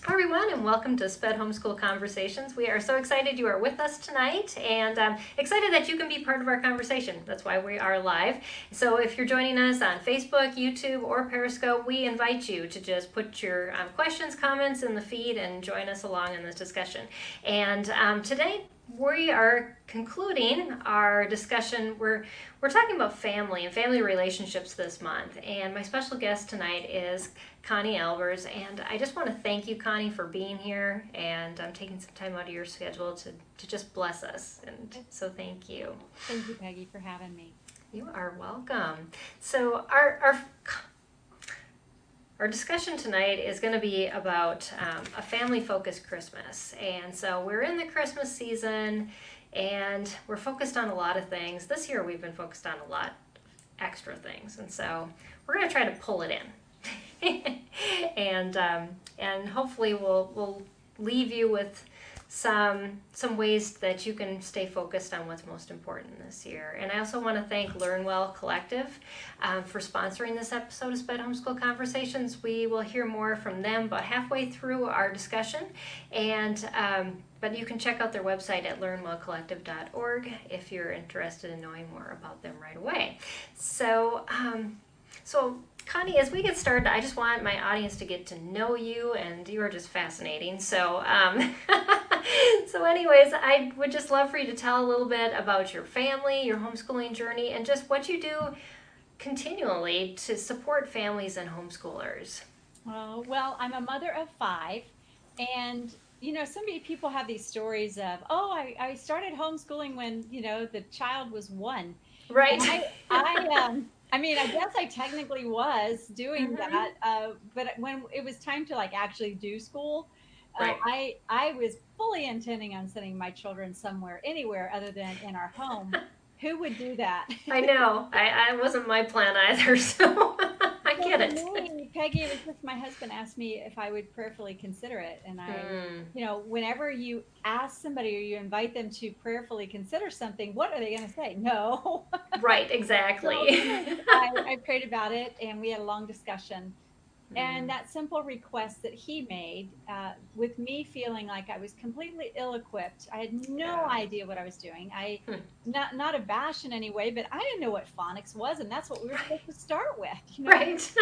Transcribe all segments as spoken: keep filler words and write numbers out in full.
Hi everyone, and welcome to Sped Homeschool Conversations. We are so excited you are with us tonight, and um, excited that you can be part of our conversation. That's why we are live. So if you're joining us on Facebook, YouTube, or Periscope, we invite you to just put your um, questions, comments in the feed and join us along in this discussion. And um, today we are concluding our discussion. We're we're talking about family and family relationships this month, and my special guest tonight is Connie Albers, and I just want to thank you, Connie, for being here and um, taking some time out of your schedule to, to just bless us, and so thank you. Thank you, Peggy, for having me. You are welcome. So our our Our discussion tonight is going to be about um, a family-focused Christmas. And so we're in the Christmas season, and we're focused on a lot of things. This year we've been focused on a lot of extra things, and so we're going to try to pull it in. and um, and hopefully we'll we'll leave you with some some ways that you can stay focused on what's most important this year. And I also want to thank Learn Well Collective um, for sponsoring this episode of Sped Homeschool Conversations. We will hear more from them about halfway through our discussion, and um, but you can check out their website at learn well collective dot org if you're interested in knowing more about them right away. So um, so Connie, as we get started, I just want my audience to get to know you, and you are just fascinating. So, um, so anyways, I would just love for you to tell a little bit about your family, your homeschooling journey, and just what you do continually to support families and homeschoolers. Oh, well, I'm a mother of five, and you know, so many people have these stories of, oh, I, I started homeschooling when, you know, the child was one. Right. And I, I, um, I mean, I guess I technically was doing Mm-hmm. that, uh, but when it was time to like actually do school, uh, Right. I, I was fully intending on sending my children somewhere, anywhere other than in our home. Who would do that? I know. I, I wasn't my plan either, so I So get for it. me, Peggy, it was just my husband asked me if I would prayerfully consider it. And I, Mm, you know, whenever you ask somebody or you invite them to prayerfully consider something, what are they going to say? No. right, So exactly. anyways, I, I prayed about it and we had a long discussion. And mm, that simple request that he made, uh, with me feeling like I was completely ill-equipped, I had no yeah. idea what I was doing. I Hmm. not not abashed in any way, but I didn't know what phonics was, and that's what we were Right. supposed to start with, you know. Right.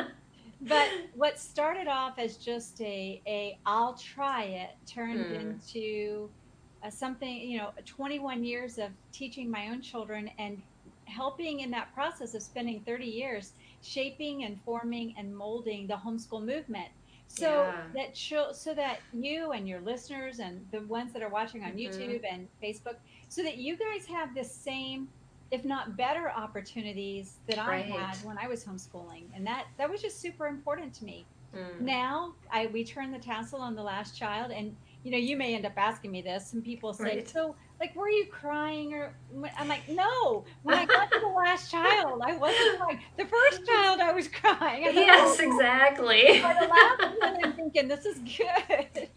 But what started off as just a a I'll try it turned mm, into uh, something, you know, twenty-one years of teaching my own children and helping in that process of spending thirty years shaping and forming and molding the homeschool movement. So yeah. that show, so that you and your listeners and the ones that are watching on Mm-hmm. YouTube and Facebook, so that you guys have the same, if not better, opportunities that I Right. had when I was homeschooling. And that that was just super important to me. Mm, Now I we turn the tassel on the last child, and you know, you may end up asking me this. Some people say, right. so like, were you crying? Or I'm like, no, when I got to the last child, I wasn't crying. The first child I was crying. I thought, Yes, oh, exactly. by the last one, I'm thinking this is good.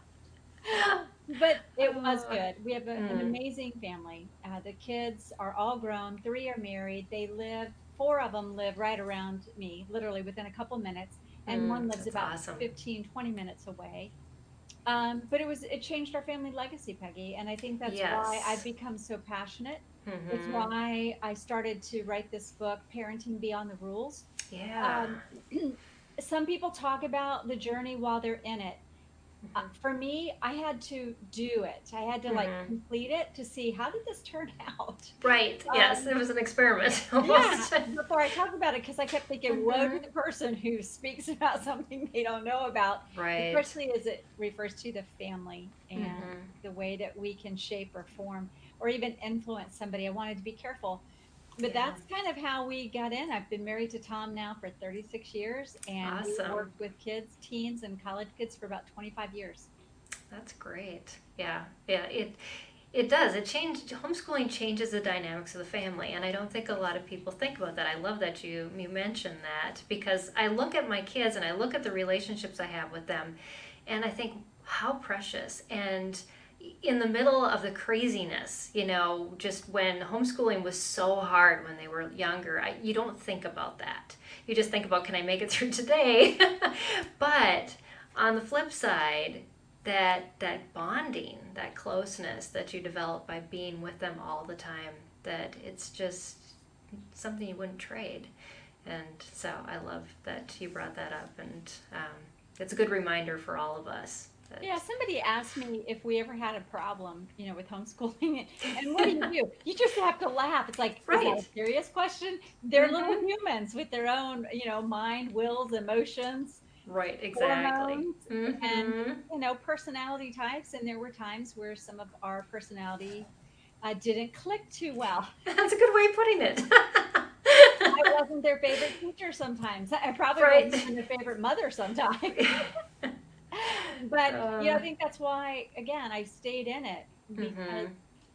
But it was uh, good. We have a, an mm, amazing family. Uh, the kids are all grown. Three are married. They live, four of them live right around me, literally within a couple minutes, and mm, one lives that's about awesome. fifteen, twenty minutes away. Um, but it was, it changed our family legacy, Peggy. And I think that's why I've Yes. become so passionate. It's Mm-hmm. why I started to write this book, Parenting Beyond the Rules. Yeah. Um, some people talk about the journey while they're in it. Uh, Mm-hmm. for me, I had to do it. I had to like Mm-hmm. complete it to see how did this turn out. Right. Yes, it Um, was an experiment yeah, almost. before I talk about it, because I kept thinking, woe to mm-hmm. the person who speaks about something they don't know about, Right. especially as it refers to the family and Mm-hmm. the way that we can shape or form or even influence somebody. I wanted to be careful. But Yeah. that's kind of how we got in. I've been married to Tom now for thirty-six years, and we Awesome. worked with kids, teens, and college kids for about twenty-five years. That's great. Yeah. Yeah. It It does. It changed. Homeschooling changes the dynamics of the family, and I don't think a lot of people think about that. I love that you you mentioned that because I look at my kids and I look at the relationships I have with them, and I think how precious. And in the middle of the craziness, you know, just when homeschooling was so hard when they were younger, I, you don't think about that. You just think about, can I make it through today? But on the flip side, that that bonding, that closeness that you develop by being with them all the time, that it's just something you wouldn't trade. And so I love that you brought that up, and um, it's a good reminder for all of us. That, Yeah, somebody asked me if we ever had a problem, you know, with homeschooling, and what do you do? You just have to laugh. It's like, is that a right. serious question? They're little Mm-hmm. humans with their own, you know, mind, wills, emotions, Right, exactly. hormones, and, Mm-hmm. you know, personality types. And there were times where some of our personality uh, didn't click too well. That's a good way of putting it. I wasn't their favorite teacher sometimes. I probably wasn't right. even their favorite mother sometimes. But, you know, uh, I think that's why, again, I stayed in it because mm-hmm.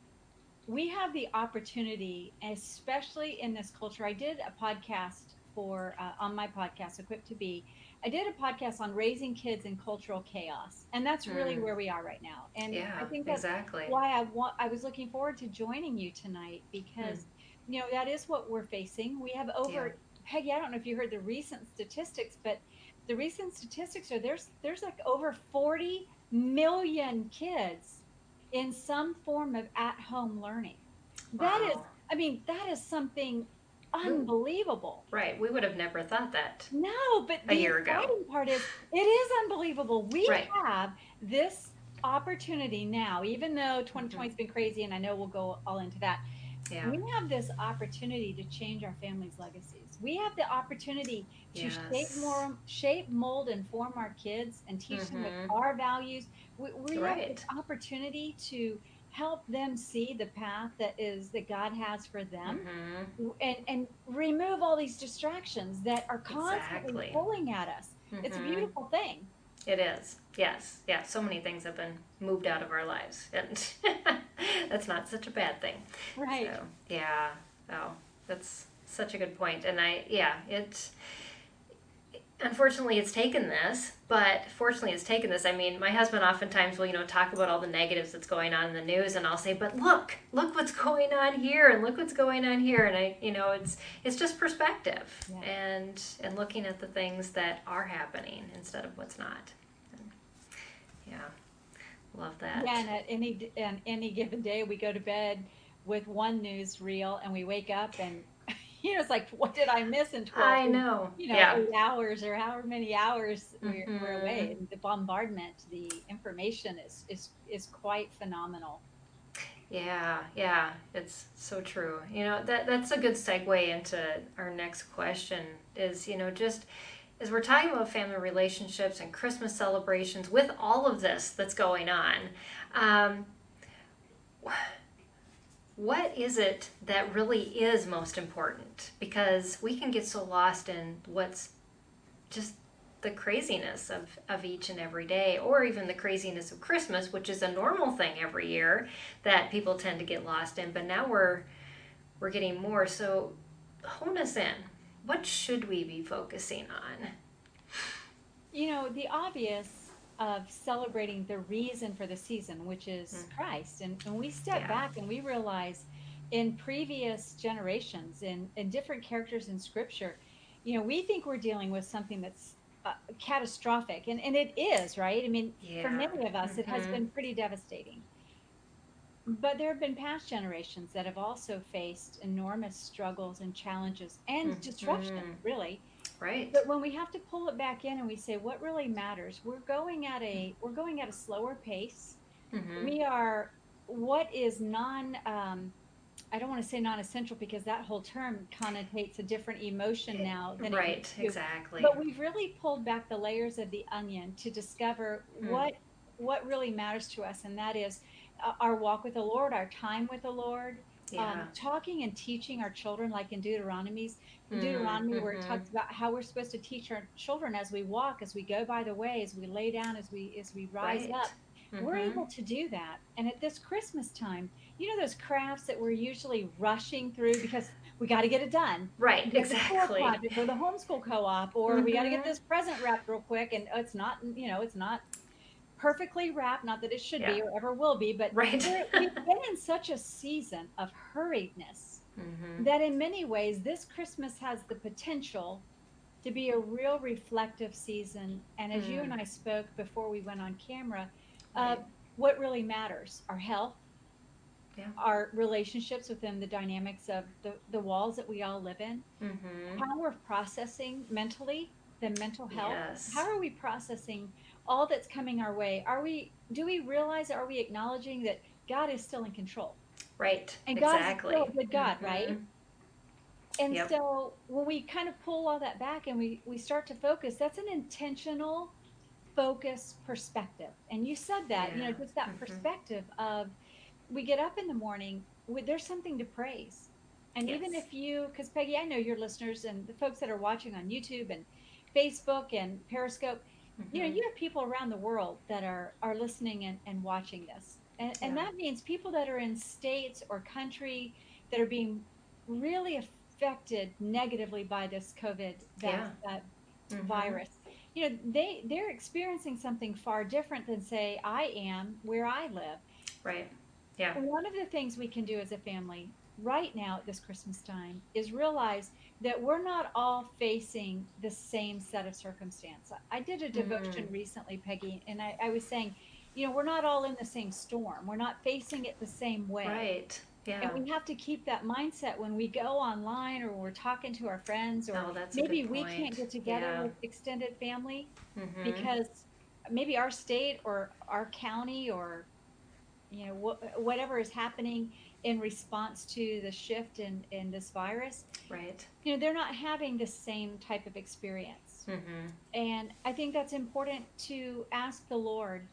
we have the opportunity, especially in this culture. I did a podcast for uh, on my podcast, Equipped to Be. I did a podcast on raising kids in cultural chaos, and that's really Mm. where we are right now. And I Yeah, think that's exactly. why I want. I was looking forward to joining you tonight Mm. because you know that is what we're facing. We have Yeah. over Peggy. I don't know if you heard the recent statistics, but the recent statistics are there's there's like over forty million kids in some form of at home learning. That is, Wow. I mean, that is something We, unbelievable. right. We would have never thought that No, but a the year ago. exciting part is it is unbelievable. We Right. have this opportunity now, even though Mm-hmm. twenty twenty has been crazy, and I know we'll go all into that. Yeah. We have this opportunity to change our families' legacies. We have the opportunity to shape Yes. more, shape, mold, and form our kids and teach them with Mm-hmm. our values. We, we have this Right. opportunity to help them see the path that is that God has for them, Mm-hmm. and and remove all these distractions that are constantly Exactly. pulling at us. It's a Mm-hmm. beautiful thing. It is. Yes. Yeah. So many things have been moved out of our lives, and that's not such a bad thing. So Right. yeah. Oh, that's such a good point. And I, yeah, it. Unfortunately, it's taken this, but fortunately, it's taken this. I mean, my husband oftentimes will, you know, talk about all the negatives that's going on in the news, and I'll say, "But look, look what's going on here, and look what's going on here." And I, you know, it's it's just perspective, Yeah. and and looking at the things that are happening instead of what's not. And, yeah, love Yeah, that. and at any d- and any given day, we go to bed with one news reel, and we wake up, and you know, it's like, what did I miss in twelve, I in, know. you know, Yeah. eight hours or however many hours we're we're Hmm. away? And the bombardment, the information is is is quite phenomenal. Yeah, yeah, it's so true. You know, that that's a good segue into our next question is, you know, just as we're talking about family relationships and Christmas celebrations with all of this that's going on, um, what is it that really is most important? Because we can get so lost in what's just the craziness of, of each and every day, or even the craziness of Christmas, which is a normal thing every year that people tend to get lost in. But now we're we're getting more. So hone us in. What should we be focusing on? You know, the obvious of celebrating the reason for the season, which is Mm, Christ. And, and we step yeah. back and we realize in previous generations, in, in different characters in scripture, you know, we think we're dealing with something that's uh, catastrophic. And, and it is, right? I mean, for Yeah. many of us, it has Mm-hmm. been pretty devastating. But there have been past generations that have also faced enormous struggles and challenges and disruption, Mm-hmm. really. Right. But when we have to pull it back in and we say what really matters, we're going at a we're going at a slower pace. Mm-hmm. We are what is non um, I don't want to say non-essential because that whole term connotates a different emotion It, now than it used right. to. Exactly. But we've really pulled back the layers of the onion to discover Mm. what what really matters to us, and that is uh, our walk with the Lord, our time with the Lord, um, Yeah. talking and teaching our children, like in Deuteronomy's Deuteronomy, where it Mm-hmm. talks about how we're supposed to teach our children as we walk, as we go by the way, as we lay down, as we as we rise Right. up. We're Mm-hmm. able to do that, and at this Christmas time, you know those crafts that we're usually rushing through because we got to get it done. Right. We got the school Exactly. project or the homeschool co-op, or we got to get Mm-hmm. this present wrapped real quick, and it's not, you know, it's not perfectly wrapped. Not that it should Yeah. be or ever will be, but Right. we're, we've been in such a season of hurriedness mm-hmm. that in many ways this Christmas has the potential to be a real reflective season. And as you and Mm, I spoke before we went on camera, uh, right. what really matters, our health, Yeah. our relationships within the dynamics of the, the walls that we all live in, Mm-hmm. how we're processing mentally, the mental health. How Yes. are we processing all that's coming our way? Are we, do we realize, are we acknowledging that God is still in control? Right. And God is still Exactly. a good God, right? Mm-hmm. And Yep. so when we kind of pull all that back and we we start to focus, that's an intentional focus perspective. And you said that, you Yeah. know, just that Mm-hmm. perspective of we get up in the morning, we, there's something to praise. And even Yes. if you, because Peggy, I know your listeners and the folks that are watching on YouTube and Facebook and Periscope, you know, Mm-hmm. you have people around the world that are are listening and, and watching this. And, and Yeah. that means people that are in states or country that are being really affected negatively by this COVID vac- Yeah. uh, Mm-hmm. virus. You know, they they're experiencing something far different than say I am where I live. Right. Yeah. One of the things we can do as a family right now at this Christmas time is realize that we're not all facing the same set of circumstance. I did a Mm. devotion recently, Peggy, and I, I was saying, you know, we're not all in the same storm. We're not facing it the same way. Right. And Yeah. we have to keep that mindset when we go online or when we're talking to our friends, or Oh, that's a maybe good we can't point. get together Yeah. with extended family Mm-hmm. because maybe our state or our county or you know wh- whatever is happening in response to the shift in in this virus, Right. you know they're not having the same type of experience. Mm-hmm. And I think that's important to ask the Lord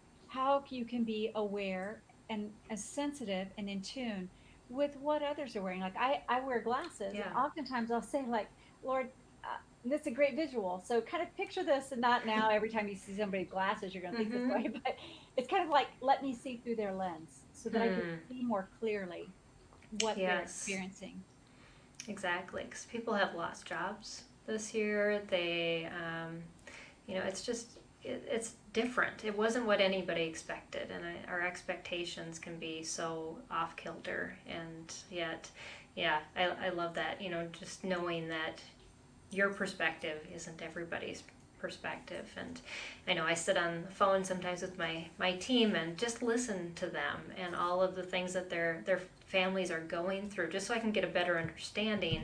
how you can be aware and as sensitive and in tune with what others are wearing. Like I, I wear glasses, and Yeah. oftentimes I'll say, like, Lord, uh, this is a great visual. So kind of picture this, and not now every time you see somebody with glasses, you're going to think this Mm-hmm. way, but it's kind of like, let me see through their lens so that I can Hmm. see more clearly what they're Yes. experiencing. Exactly. Because people have lost jobs this year. They, um, you know, it's just it, it's different. It wasn't what anybody expected, and I, our expectations can be so off kilter. And yet, yeah, I, I love that. You know, just knowing that your perspective isn't everybody's perspective. And I know I sit on the phone sometimes with my my team and just listen to them and all of the things that their their families are going through, just so I can get a better understanding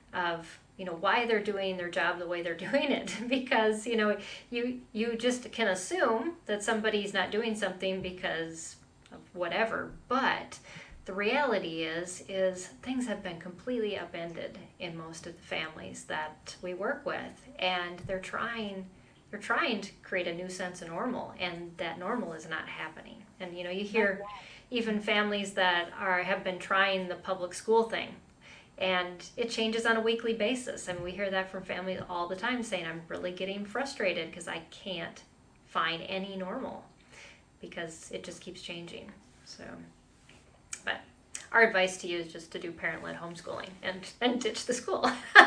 of, you know, why they're doing their job the way they're doing it. Because, you know, you you just can assume that somebody's not doing something because of whatever, but the reality is is things have been completely upended in most of the families that we work with, and they're trying they're trying to create a new sense of normal, and that normal is not happening. And you know, you Not hear yet. even families that are have been trying the public school thing, and it changes on a weekly basis. I mean, we hear that from families all the time saying, I'm really getting frustrated because I can't find any normal because it just keeps changing. So, but our advice to you is just to do parent-led homeschooling and, and ditch the school.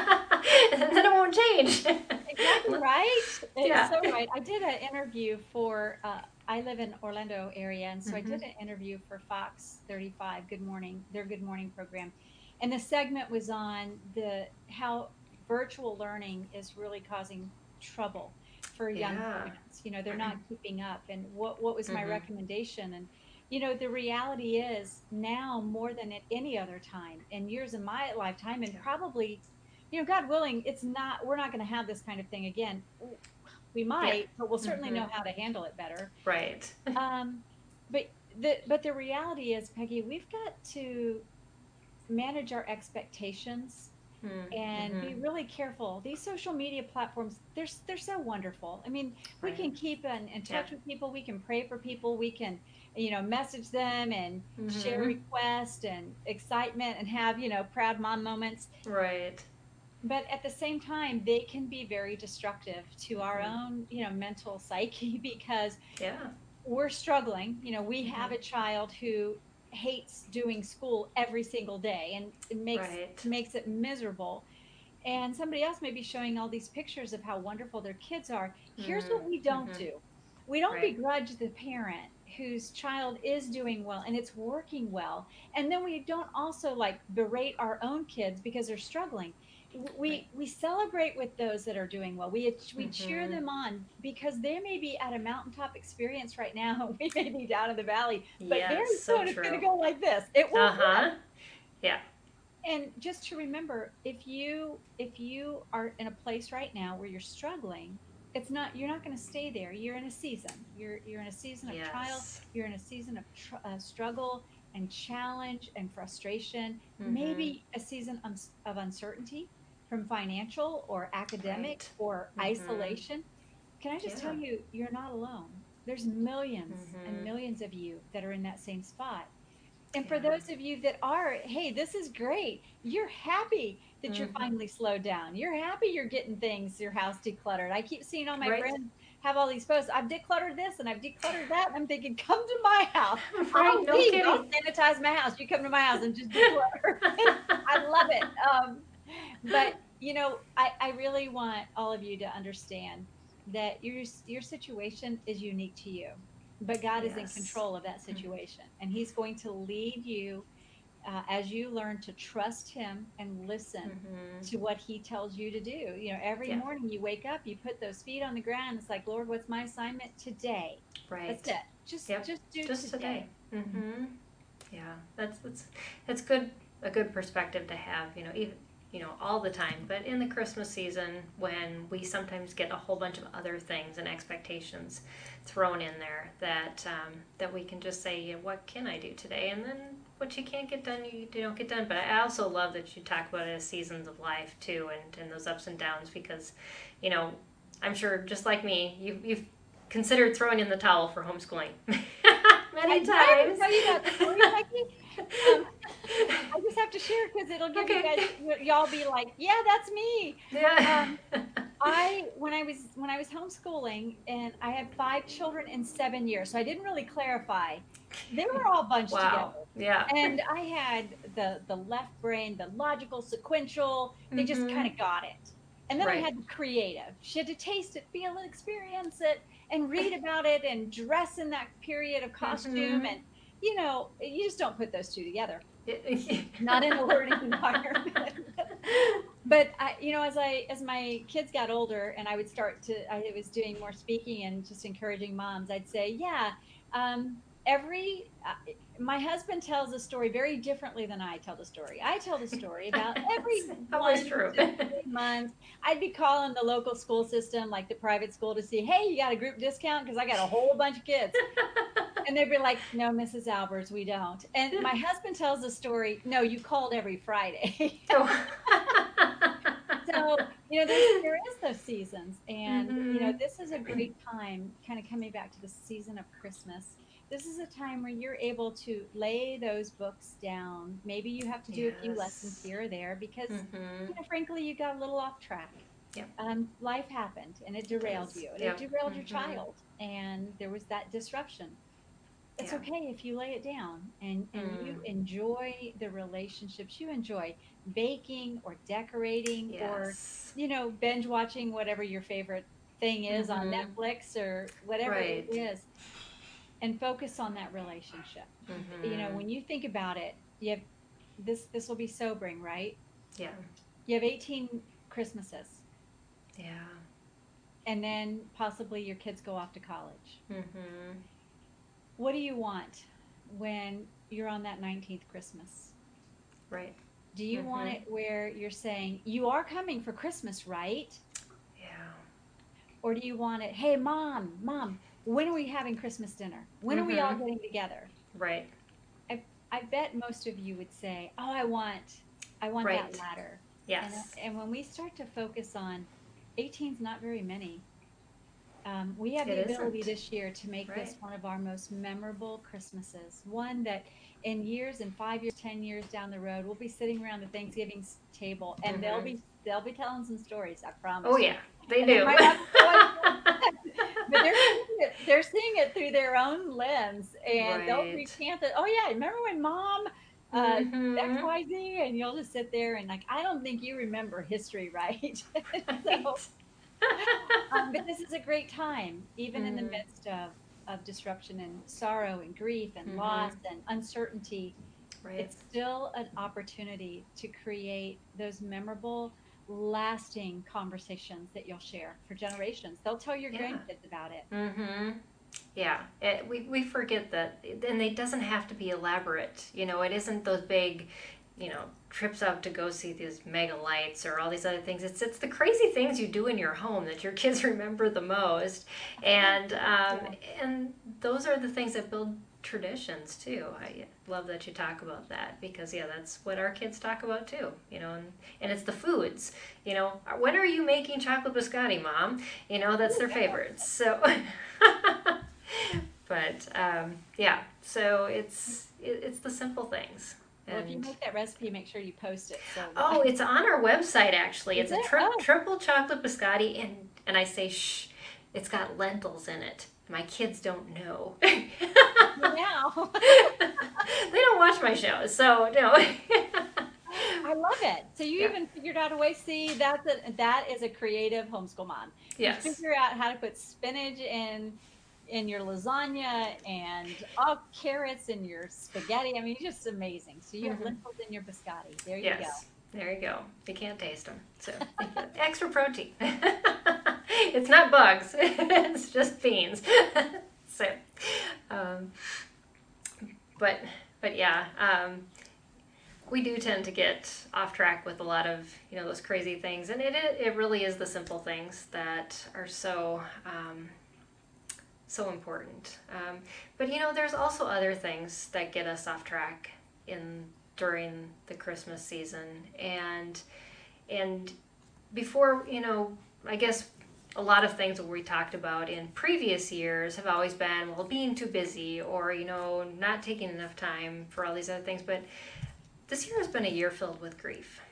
And then it won't change. Exactly right. It's Yeah. so right. I did an interview for, uh, I live in Orlando area, and so I Mm-hmm. did an interview for Fox thirty-five, Good Morning, their Good Morning program. And the segment was on the how virtual learning is really causing trouble for young Yeah. parents. You know, they're not keeping up. And what what was my Mm-hmm. recommendation? And you know, the reality is now more than at any other time in years of my lifetime, and Yeah. probably, you know, God willing, it's not, we're not going to have this kind of thing again. We Yeah. might, but we'll certainly Mm-hmm. know how to handle it better. Right. Um, but the, but the reality is, Peggy, we've got to manage our expectations and Mm-hmm. be really careful. These social media platforms, they're, they're so wonderful. I mean, we Right. can keep in, in Yeah. touch with people. We can pray for people. We can, you know, message them and share Mm-hmm. requests and excitement and have, you know, proud mom moments. Right. But at the same time, they can be very destructive to our Mm-hmm. own, you know, mental psyche because Yeah. we're struggling. You know, we have Mm-hmm. a child who hates doing school every single day, and it makes Right. makes it miserable. And somebody else may be showing all these pictures of how wonderful their kids are. Here's what we don't Mm-hmm. do. We don't Right. begrudge the parent whose child is doing well and it's working well. And then we don't also like berate our own kids because they're struggling. Right. we we celebrate with those that are doing well. We we cheer Mm-hmm. them on because they may be at a mountaintop experience right now. We may be down in the valley, but very Yes, so soon it's going true. to go like this. It will flip. Uh-huh. Yeah. And just to remember, if you if you are in a place right now where you're struggling, it's not you're not going to stay there. You're in a season. You're you're in a season of trial. Yes. You're in a season of tr- uh, struggle and challenge and frustration. Mm-hmm. Maybe a season um, of uncertainty from financial or academic Right. or Mm-hmm. isolation. Can I just tell Yeah. you, you're not alone. There's millions and Mm-hmm. millions of you that are in that same spot. And for Yeah. those of you that are, hey, this is great. You're happy that you're Mm-hmm. finally slowed down. You're happy you're getting things, your house decluttered. I keep seeing all my Right. friends have all these posts. I've decluttered this and I've decluttered that. And I'm thinking, come to my house. Right. I'll No leave. I'll kidding. sanitize my house. You come to my house and just declutter. I love it. Um, but you know, I, I really want all of you to understand that your your situation is unique to you, but God is in Yes. control of that situation, and He's going to lead you uh, as you learn to trust Him and listen Mm-hmm. to what He tells you to do. You know, every Yeah. morning you wake up, you put those feet on the ground. It's like, Lord, what's my assignment today? That's Right. it. Just Yep. just do Just today. today. Mhm. Mm-hmm. Yeah. That's that's that's good. A good perspective to have. You know, even you know all the time, but in the Christmas season when we sometimes get a whole bunch of other things and expectations thrown in there, that um, that we can just say, yeah, what can I do today? And then what you can't get done, you, you don't get done. But I also love that you talk about it as seasons of life too, and, and those ups and downs, because, you know, I'm sure just like me, you've, you've considered throwing in the towel for homeschooling I, many did I ever times. tell you that story, Becky? Um, I just have to share because it'll give you Okay. guys, y'all be like, yeah, that's me. Yeah. Um, I when I was when I was homeschooling and I had five children in seven years, so I didn't really clarify. They were all bunched together. Wow. Yeah. And I had the the left brain, the logical, sequential, they just kind Mm-hmm. of got it. And then I Right. had the creative. She had to taste it, feel it, experience it, and read about it and dress in that period of costume. Mm-hmm. And you know, you just don't put those two together. It- Not in a learning environment. But I, you know, as I as my kids got older and I would start to, I was doing more speaking and just encouraging moms, I'd say, yeah, um, every uh, my husband tells a story very differently than I tell the story. I tell the story about it's every always one true. to three months. I'd be calling the local school system, like the private school, to see, hey, you got a group discount because I got a whole bunch of kids. And they'd be like, no, missus Albers, we don't. And my husband tells the story, no, you called every Friday. Oh. So, you know, there's there is those seasons. And, you know, Mm-hmm. this is a great time, kind of coming back to the season of Christmas. This is a time where you're able to lay those books down. Maybe you have to do a few lessons Yes. here or there because, Mm-hmm. you know, frankly, you got a little off track. Yep. Um, life happened and it It derailed does. you and it Yep. derailed your Mm-hmm. child. And there was that disruption. It's Yeah. okay if you lay it down and and you Mm. enjoy the relationships you enjoy, baking or decorating or, Yes. you know, binge watching whatever your favorite thing is on Mm-hmm. Netflix or whatever it Right. is, and focus on that relationship. You know, Mm-hmm. when you think about it, you have this this will be sobering, right? Yeah. You have eighteen Christmases, Yeah. and then possibly your kids go off to college. Mm-hmm. What do you want when you're on that nineteenth Christmas? Right. Do you want Mm-hmm. it where you're saying, you are coming for Christmas, right? Yeah. Or do you want it, hey, mom, mom, when are we having Christmas dinner? When are we all Mm-hmm. getting together? Right. I, I bet most of you would say, oh, I want, I want that Right. latter. And, Yes. and when we start to focus on eighteen's not very many, um, we have It the ability isn't. this year to make this Right. one of our most memorable Christmases. One that in years and five years, ten years down the road, we'll be sitting around the Thanksgiving s- table and they'll Mm-hmm. be they'll be telling some stories, I Oh promise you. yeah, they And they do. might not be going but they're seeing it, they're seeing it through their own lens and they'll Right. recant it. Oh yeah, remember when mom uh Mm-hmm. X Y Z, and you'll just sit there and like, I don't think you remember history, right? So Right. um, but this is a great time, even in the Mm. midst of, of disruption and sorrow and grief and Mm-hmm. loss and uncertainty. Right. It's still an opportunity to create those memorable, lasting conversations that you'll share for generations. They'll tell your Yeah. grandkids about it. Mm-hmm. Yeah, it, we, we forget that, and it doesn't have to be elaborate. You know, it isn't those big, you know, trips out to go see these mega lights or all these other things. It's it's the crazy things you do in your home that your kids remember the most, and um, Yeah. and those are the things that build traditions too. I love that you talk about that because yeah, that's what our kids talk about too. You know, and, and it's the foods. You know, when are you making chocolate biscotti, Mom? You know, that's their favorites. So. But um, yeah, so it's it, it's the simple things. Well, if you And make that recipe, make sure you post it so that oh, I, it's on our website actually. is It's a it? tri- Oh, triple chocolate biscotti, and and I say shh, it's got lentils in it. My kids don't know. They now. don't watch my shows, so no. I love it. So you Yeah. even figured out a way. See, that's a that is a creative homeschool mom. You Yes. figure out how to put spinach in in your lasagna and all carrots in your spaghetti. I mean, it's just amazing. So you have Hmm. lentils in your biscotti. There you go. Yes. There you go. You can't taste them, so extra protein. It's not bugs. It's just beans. So, um, but but yeah, um, we do tend to get off track with a lot of you know those crazy things, and it it really is the simple things that are so um, so important. Um, but you know, there's also other things that get us off track in during the Christmas season, and and before you know, I guess a lot of things that we talked about in previous years have always been well being too busy or you know not taking enough time for all these other things, but this year has been a year filled with grief.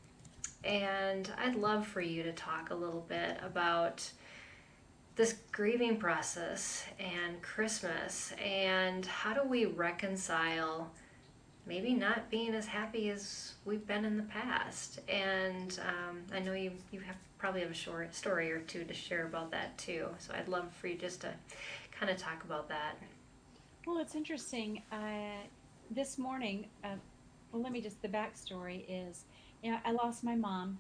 And I'd love for you to talk a little bit about this grieving process and Christmas and how do we reconcile maybe not being as happy as we've been in the past. And um, I know you you have probably have a short story or two to share about that too. So I'd love for you just to kind of talk about that. Well, it's interesting. Uh, this morning, uh, well, let me just the backstory is, you know, I lost my mom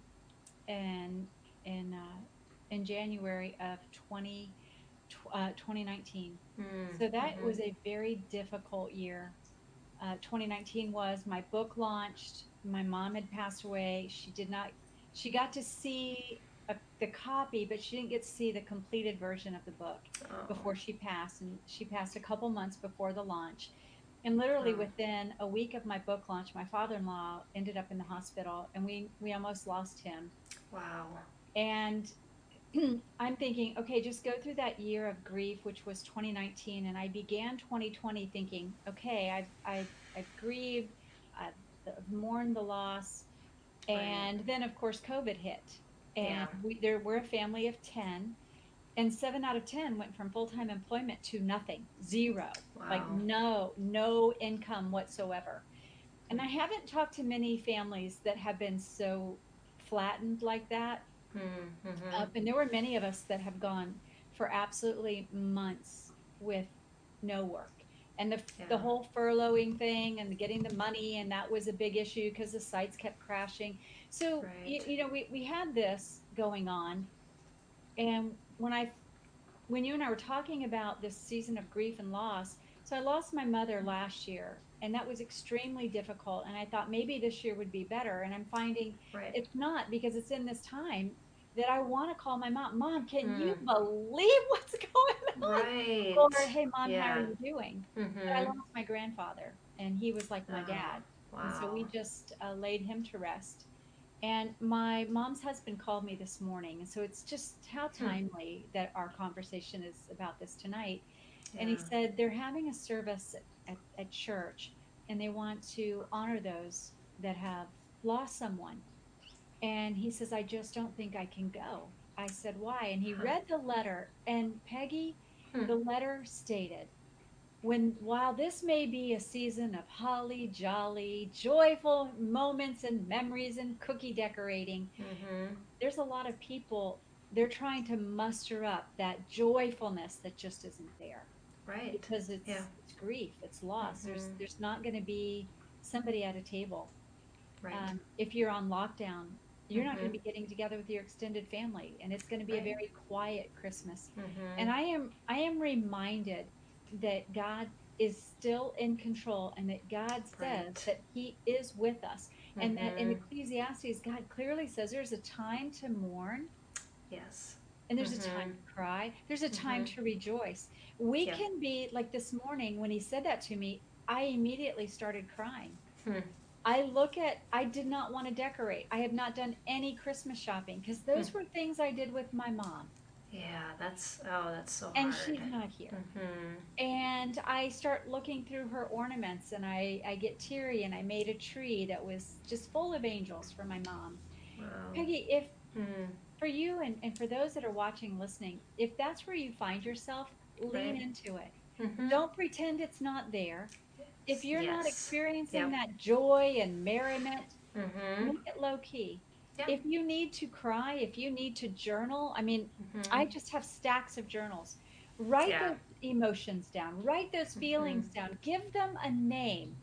in in uh, in January of twenty, uh, twenty nineteen. So that Mm-hmm. was a very difficult year. Uh, twenty nineteen was my book launched. My mom had passed away. She did not. She got to see a, the copy, but she didn't get to see the completed version of the book Oh, before she passed. And she passed a couple months before the launch. And literally oh, within a week of my book launch, my father-in-law ended up in the hospital, and we we almost lost him. wow. And I'm thinking, okay, just go through that year of grief, which was twenty nineteen, and I began twenty twenty thinking, okay, I've I've I've grieved, I've, I've mourned the loss, Right. and then of course COVID hit, and Yeah. we there were a family of ten, and seven out of ten went from full time employment to nothing, zero, like Wow. no no income whatsoever. And I haven't talked to many families that have been so flattened like that. Mm-hmm. Uh, and there were many of us that have gone for absolutely months with no work. And the, Yeah. the whole furloughing thing and the getting the money, and that was a big issue because the sites kept crashing. So, you, Right. you know, we, we had this going on. And when I, when you and I were talking about this season of grief and loss, so I lost my mother last year, and that was extremely difficult. And I thought maybe this year would be better. And I'm finding Right. it's not because it's in this time that I want to call my mom. Mom, can you Mm. believe what's going on? Or, Right. hey, mom, how are Yeah. you doing? But I Mm-hmm. lost my grandfather, and he was like my Oh, dad. And so wow. we just uh, laid him to rest. And my mom's husband called me this morning. And so it's just how Hmm. timely that our conversation is about this tonight. And he Yeah. said they're having a service at, at, at church, and they want to honor those that have lost someone. And he says, I just don't think I can go. I said, why? And he Huh. read the letter. And Peggy, Hmm. the letter stated, when while this may be a season of holly jolly, joyful moments and memories and cookie decorating, Mm-hmm. there's a lot of people, they're trying to muster up that joyfulness that just isn't there Right. because Yeah. it's it's grief, it's loss. There's Mm-hmm. there's not going to be somebody at a table. Right. Um, if you're on lockdown, You're not going to be getting together with your extended family, and it's going to be a Right. very quiet Christmas. And Mhm. I am I am reminded that God is still in control, and that God says Right. that he is with us, and that in Mhm. Ecclesiastes God clearly says there's a time to mourn Yes. and there's a time Mhm. to cry. There's a time Mhm. to rejoice. We Yeah. can be like this morning when he said that to me, I immediately started crying. Hmm. I look at, I did not want to decorate. I have not done any Christmas shopping because Hmm. those were things I did with my mom, Yeah, that's oh, that's so and hard. she's not here. Mhm. And I start looking through her ornaments, and I, I get teary, and I made a tree that was just full of angels for my mom. Wow. Peggy, if Hmm. for you and, and for those that are watching, listening, if that's where you find yourself, lean Right. into it. Mhm. Don't pretend it's not there. If you're not Yes. experiencing Yep. that joy and merriment, Mhm. make it low key. Yeah. If you need to cry, if you need to journal, I mean, I Mhm. just have stacks of journals. Write Yeah. those emotions down, write those Mhm. feelings down, give them a name.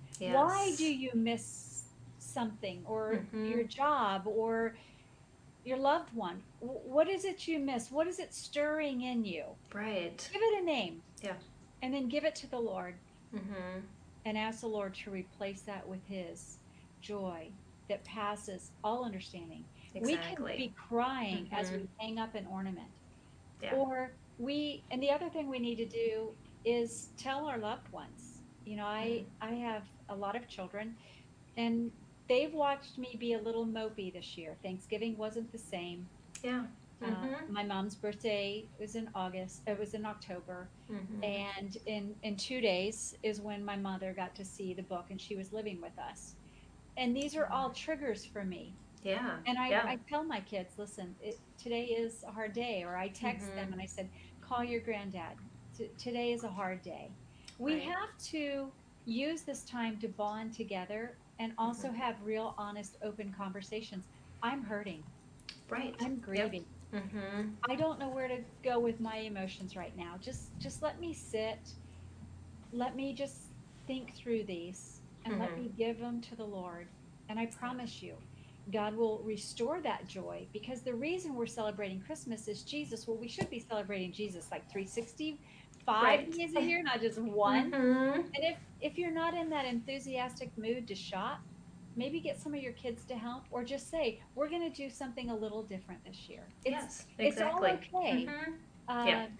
Why do Yes. you miss something, or your Mhm. job, or your loved one? What is it you miss? What is it stirring in you? Right. Give it a name, Yeah. and then give it to the Lord, Mhm. and ask the Lord to replace that with his joy that passes all understanding. We can Exactly. be crying as Mhm. we hang up an ornament. Yeah. Or we, and the other thing we need to do is tell our loved ones. You know, I Mhm. I have a lot of children, and they've watched me be a little mopey this year. Thanksgiving wasn't the same. Yeah. Uh, Mhm. my mom's birthday was in August. It was in October, Mhm. and in in two days is when my mother got to see the book, and she was living with us. And these are all triggers for me. Yeah. And I Yeah. I tell my kids, listen, it, today is a hard day. Or I text them Mhm. and I said, call your granddad. T- today is a hard day. We Right. have to use this time to bond together and also Mhm. have real, honest, open conversations. I'm hurting. Right. I'm Yep. grieving. Mhm. I don't know where to go with my emotions right now. Just just let me sit. Let me just think through these, and let Mhm. me give them to the Lord. And I Yeah. promise you, God will restore that joy, because the reason we're celebrating Christmas is Jesus. Well, we should be celebrating Jesus like three hundred sixty-five Right. days a year, not just one. Mhm. And if if you're not in that enthusiastic mood to shop, maybe get some of your kids to help, or just say, we're going to do something a little different this year. It's Yes. it's all Exactly. okay. Mhm. Yeah. Uh,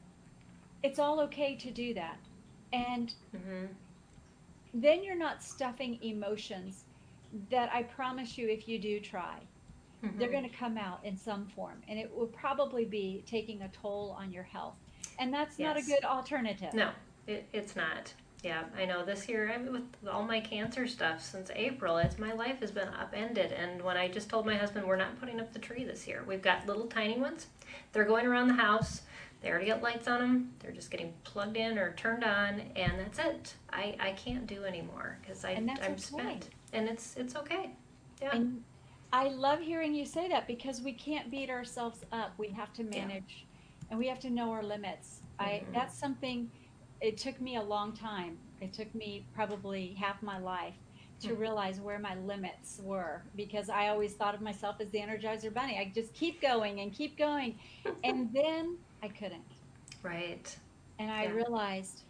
it's all okay to do that. And Mhm. then you're not stuffing emotions that, I promise you, if you do try, they're Mhm. going to come out in some form, and it will probably be taking a toll on your health. And that's not a Yes. good alternative. No, it, it's not. Yeah, I know this year, I mean, with all my cancer stuff since April, it's my life has been upended. And when I just told my husband we're not putting up the tree this year, we've got little tiny ones. They're going around the house. They already got lights on them. They're just getting plugged in or turned on, and that's it. I, I can't do anymore because I And that's I'm okay. spent, and it's it's okay. Yeah, And I love hearing you say that, because we can't beat ourselves up. We have to yeah. manage, and we have to know our limits. I Mhm. That's something, it took me a long time. It took me probably half my life to Mhm. realize where my limits were, because I always thought of myself as the Energizer Bunny. I just keep going and keep going. And then I couldn't. Right. And I Yeah. realized,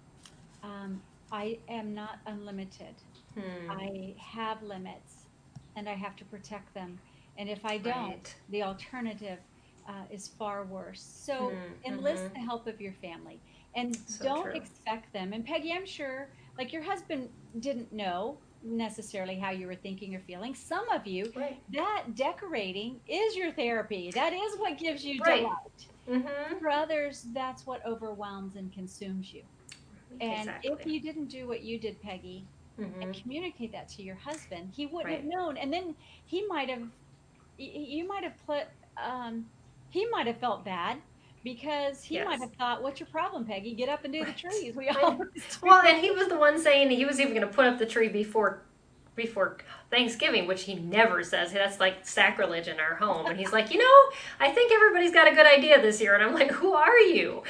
um, I am not unlimited. Hmm. I have limits, and I have to protect them. And if I don't, Right. the alternative uh, is far worse. So Hmm. enlist Mhm. the help of your family, and So don't true. expect them. And Peggy, I'm sure, like, your husband didn't know necessarily how you were thinking or feeling. Some of you, Right. that decorating is your therapy. That is what gives you Right. delight. Mhm. For others, that's what overwhelms and consumes you. And if Exactly. you didn't do what you did, Peggy, and Mhm. communicate that to your husband, he wouldn't have Right. known. And then he might have, you might have put, um, he might have felt bad, because he might Yes. have thought, what's your problem, Peggy? Get up and do the Right. trees. We I, always well, do. and he was the one saying he was even going to put up the tree before before Thanksgiving, which he never says. That's like sacrilege in our home. And he's like, you know, I think everybody's got a good idea this year. And I'm like, who are you?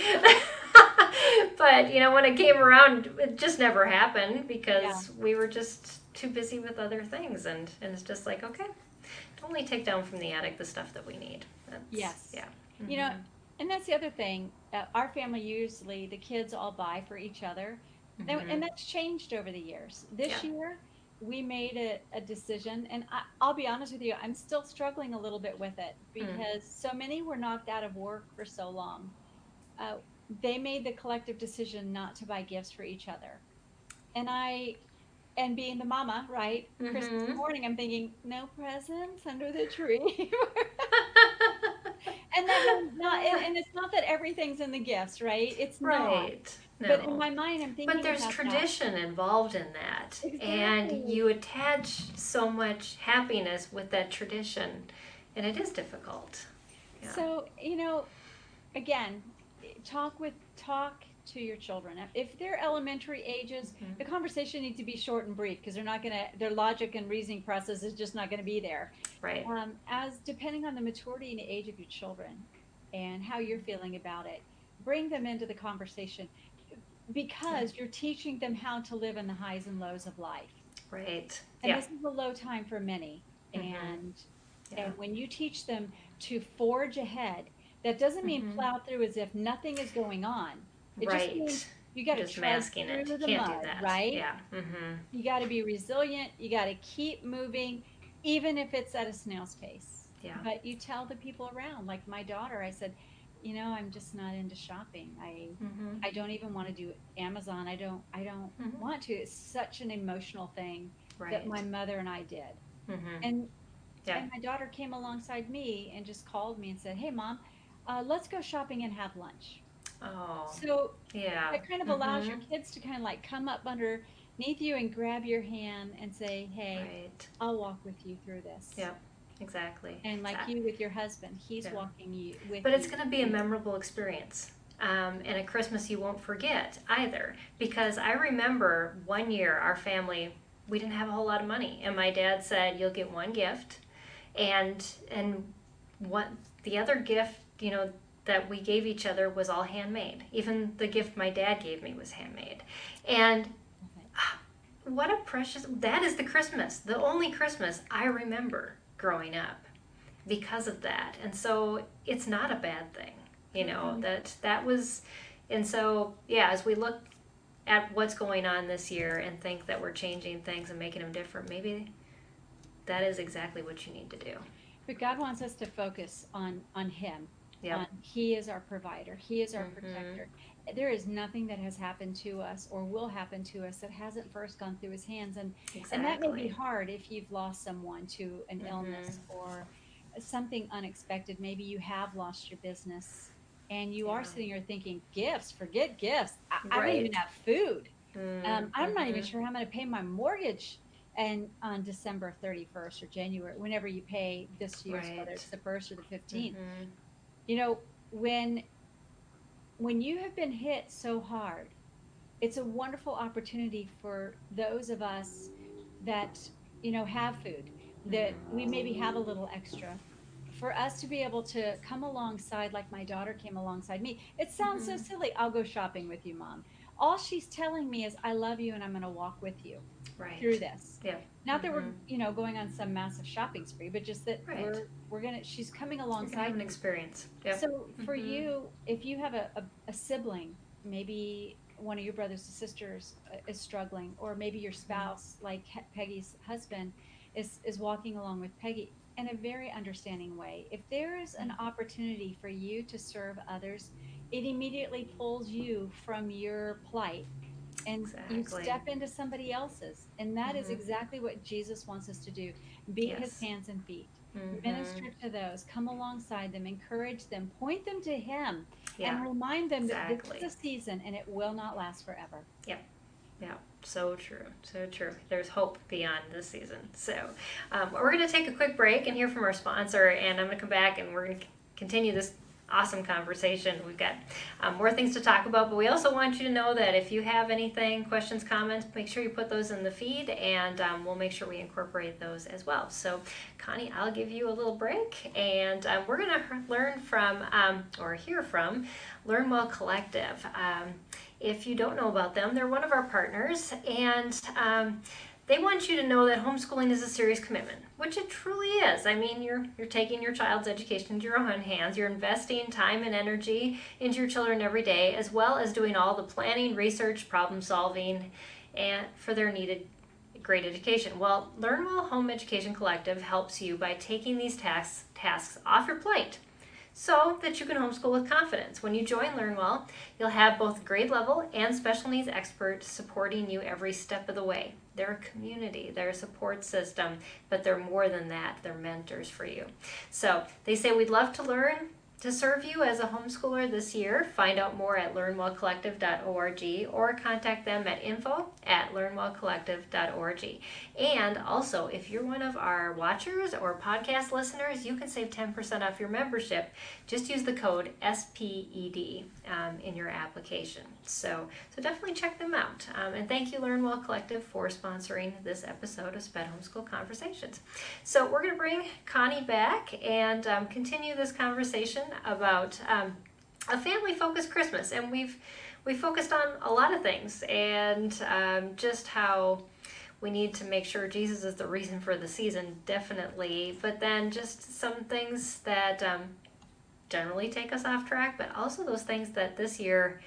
But you know, when it came around, it just never happened Yeah. because we were just too busy with other things. And and it's just like, okay, only take down from the attic the stuff that we need. That's, Yes. yeah. You know, Mm-hmm. and that's the other thing. Uh, our family usually, the kids all buy for each other. And, Mm-hmm. and that's changed over the years. Yeah. This year, we made a, a decision, and I, I'll be honest with you, I'm still struggling a little bit with it Mm. because so many were knocked out of work for so long. Uh, they made the collective decision not to buy gifts for each other. And I, and being the mama, right? Christmas Mm-hmm. morning, I'm thinking, no presents under the tree. And that means not, and, and it's not that everything's in the gifts, right? It's not. Right. But in No. my mind, I'm But thinking there's about that. tradition involved in that. And Exactly. you attach so much happiness with that tradition. And it is difficult. Yeah. So, you know, again, talk with talk to your children. If they're elementary ages, Mm-hmm. the conversation needs to be short and brief because they're not going to, their logic and reasoning process is just not going to be there. Right. Um, as depending on the maturity and the age of your children and how you're feeling about it, bring them into the conversation Yeah. because you're teaching them how to live in the highs and lows of life. Right. And Yeah. this is a low time for many. Mm-hmm. And Yeah. and when you teach them to forge ahead, that doesn't mean Mm-hmm. plow through as if nothing is going on. It just means Right. you got to Just trudge masking through it. the Can't do mud, that. right? Yeah. Mm-hmm. You got to be resilient. You got to keep moving, even if it's at a snail's pace. Yeah. But you tell the people around, like my daughter, I said, you know, I'm just not into shopping. I Mm-hmm. I don't even want to do Amazon. I don't I don't Mm-hmm. want to. It's such an emotional thing that Right. my mother and I did. Mm-hmm. And Yeah. and my daughter came alongside me and just called me and said, "Hey, mom, uh, let's go shopping and have lunch." Oh. So Yeah. that kind of allows Mm-hmm. your kids to kind of like come up underneath you and grab your hand and say, "Hey, Right. I'll walk with you through this." Yep. Exactly. And like Exactly. you with your husband, he's Yeah. walking you with But it's you going to be a through this. memorable experience. Um, and a Christmas you won't forget either. Because I remember one year our family, we didn't have a whole lot of money. And my dad said, you'll get one gift. And, and what the other gift, you know, that we gave each other was all handmade. Even the gift my dad gave me was handmade. And what a precious, that is the Christmas, the only Christmas I remember growing up because of that. And so it's not a bad thing, you know, Mhm. that that was, and so, yeah, as we look at what's going on this year and think that we're changing things and making them different, maybe that is exactly what you need to do. But God wants us to focus on on Him. Yep. On He is our provider. He is our Mm-hmm. protector. There is nothing that has happened to us or will happen to us that hasn't first gone through His hands, and and that may be Exactly. hard if you've lost someone to an Mm-hmm. illness or something unexpected. Maybe you have lost your business, and you are Yeah. sitting here thinking, "Gifts, forget gifts. I, I don't even Right. have food. Um, I'm not even Mm-hmm. sure how I'm going to pay my mortgage." And on December thirty-first or January, whenever you pay this year's, whether Right. it's the first or the fifteenth, Mm-hmm. you know, when when you have been hit so hard, it's a wonderful opportunity for those of us that, you know, have food, that we maybe have a little extra, for us to be able to come alongside, like my daughter came alongside me. It sounds so Mm-hmm. silly. I'll go shopping with you, mom. All she's telling me is, I love you and I'm going to walk with you through Right. this. Yeah. Not that we're, Mm-hmm. you know, going on some massive shopping spree, but just that Right. we're we're gonna she's coming You're gonna have alongside an me. experience. Yep. So for Mm-hmm. you, if you have a, a, a sibling, maybe one of your brothers or sisters uh, is struggling, or maybe your Mm-hmm. spouse, like He- Peggy's husband, is is walking along with Peggy in a very understanding way. If there is an opportunity for you to serve others, it immediately pulls you from your plight and you Exactly. step into somebody else's. And that is Mm-hmm. exactly what Jesus wants us to do: be His Yes. hands and feet, Mm-hmm. minister to those, come alongside them, encourage them, point them to Him, Yeah. and remind them that this is Exactly. a season and it will not last forever. Yep. Yeah, so true, so true. There's hope beyond this season. So, um, we're going to take a quick break and hear from our sponsor, and I'm going to come back and we're going to continue this awesome conversation. We've got um, more things to talk about, but we also want you to know that if you have anything, questions, comments, make sure you put those in the feed, and um, we'll make sure we incorporate those as well. So, Connie, I'll give you a little break, and um, we're going to learn from, um, or hear from, Learn Well Collective. Um, if you don't know about them, they're one of our partners, and um, they want you to know that homeschooling is a serious commitment, which it truly is. I mean, you're you're taking your child's education into your own hands. You're investing time and energy into your children every day, as well as doing all the planning, research, problem solving, and for their needed great education. Well, Learn Well Home Education Collective helps you by taking these tasks tasks off your plate, so that you can homeschool with confidence. When you join Learn Well, you'll have both grade level and special needs experts supporting you every step of the way. They're a community, they're a support system, but they're more than that. They're mentors for you. So they say, we'd love to learn to serve you as a homeschooler this year. Find out more at learn well collective dot org or contact them at info at learn well collective dot org. And also, if you're one of our watchers or podcast listeners, you can save ten percent off your membership. Just use the code S P E D um, in your application. So, so definitely check them out. Um, and thank you, Learn Well Collective, for sponsoring this episode of Sped Homeschool Conversations. So we're going to bring Connie back and um, continue this conversation about um, a family-focused Christmas. And we've we focused on a lot of things, and um, just how we need to make sure Jesus is the reason for the season, definitely. But then just some things that um, generally take us off track, but also those things that this year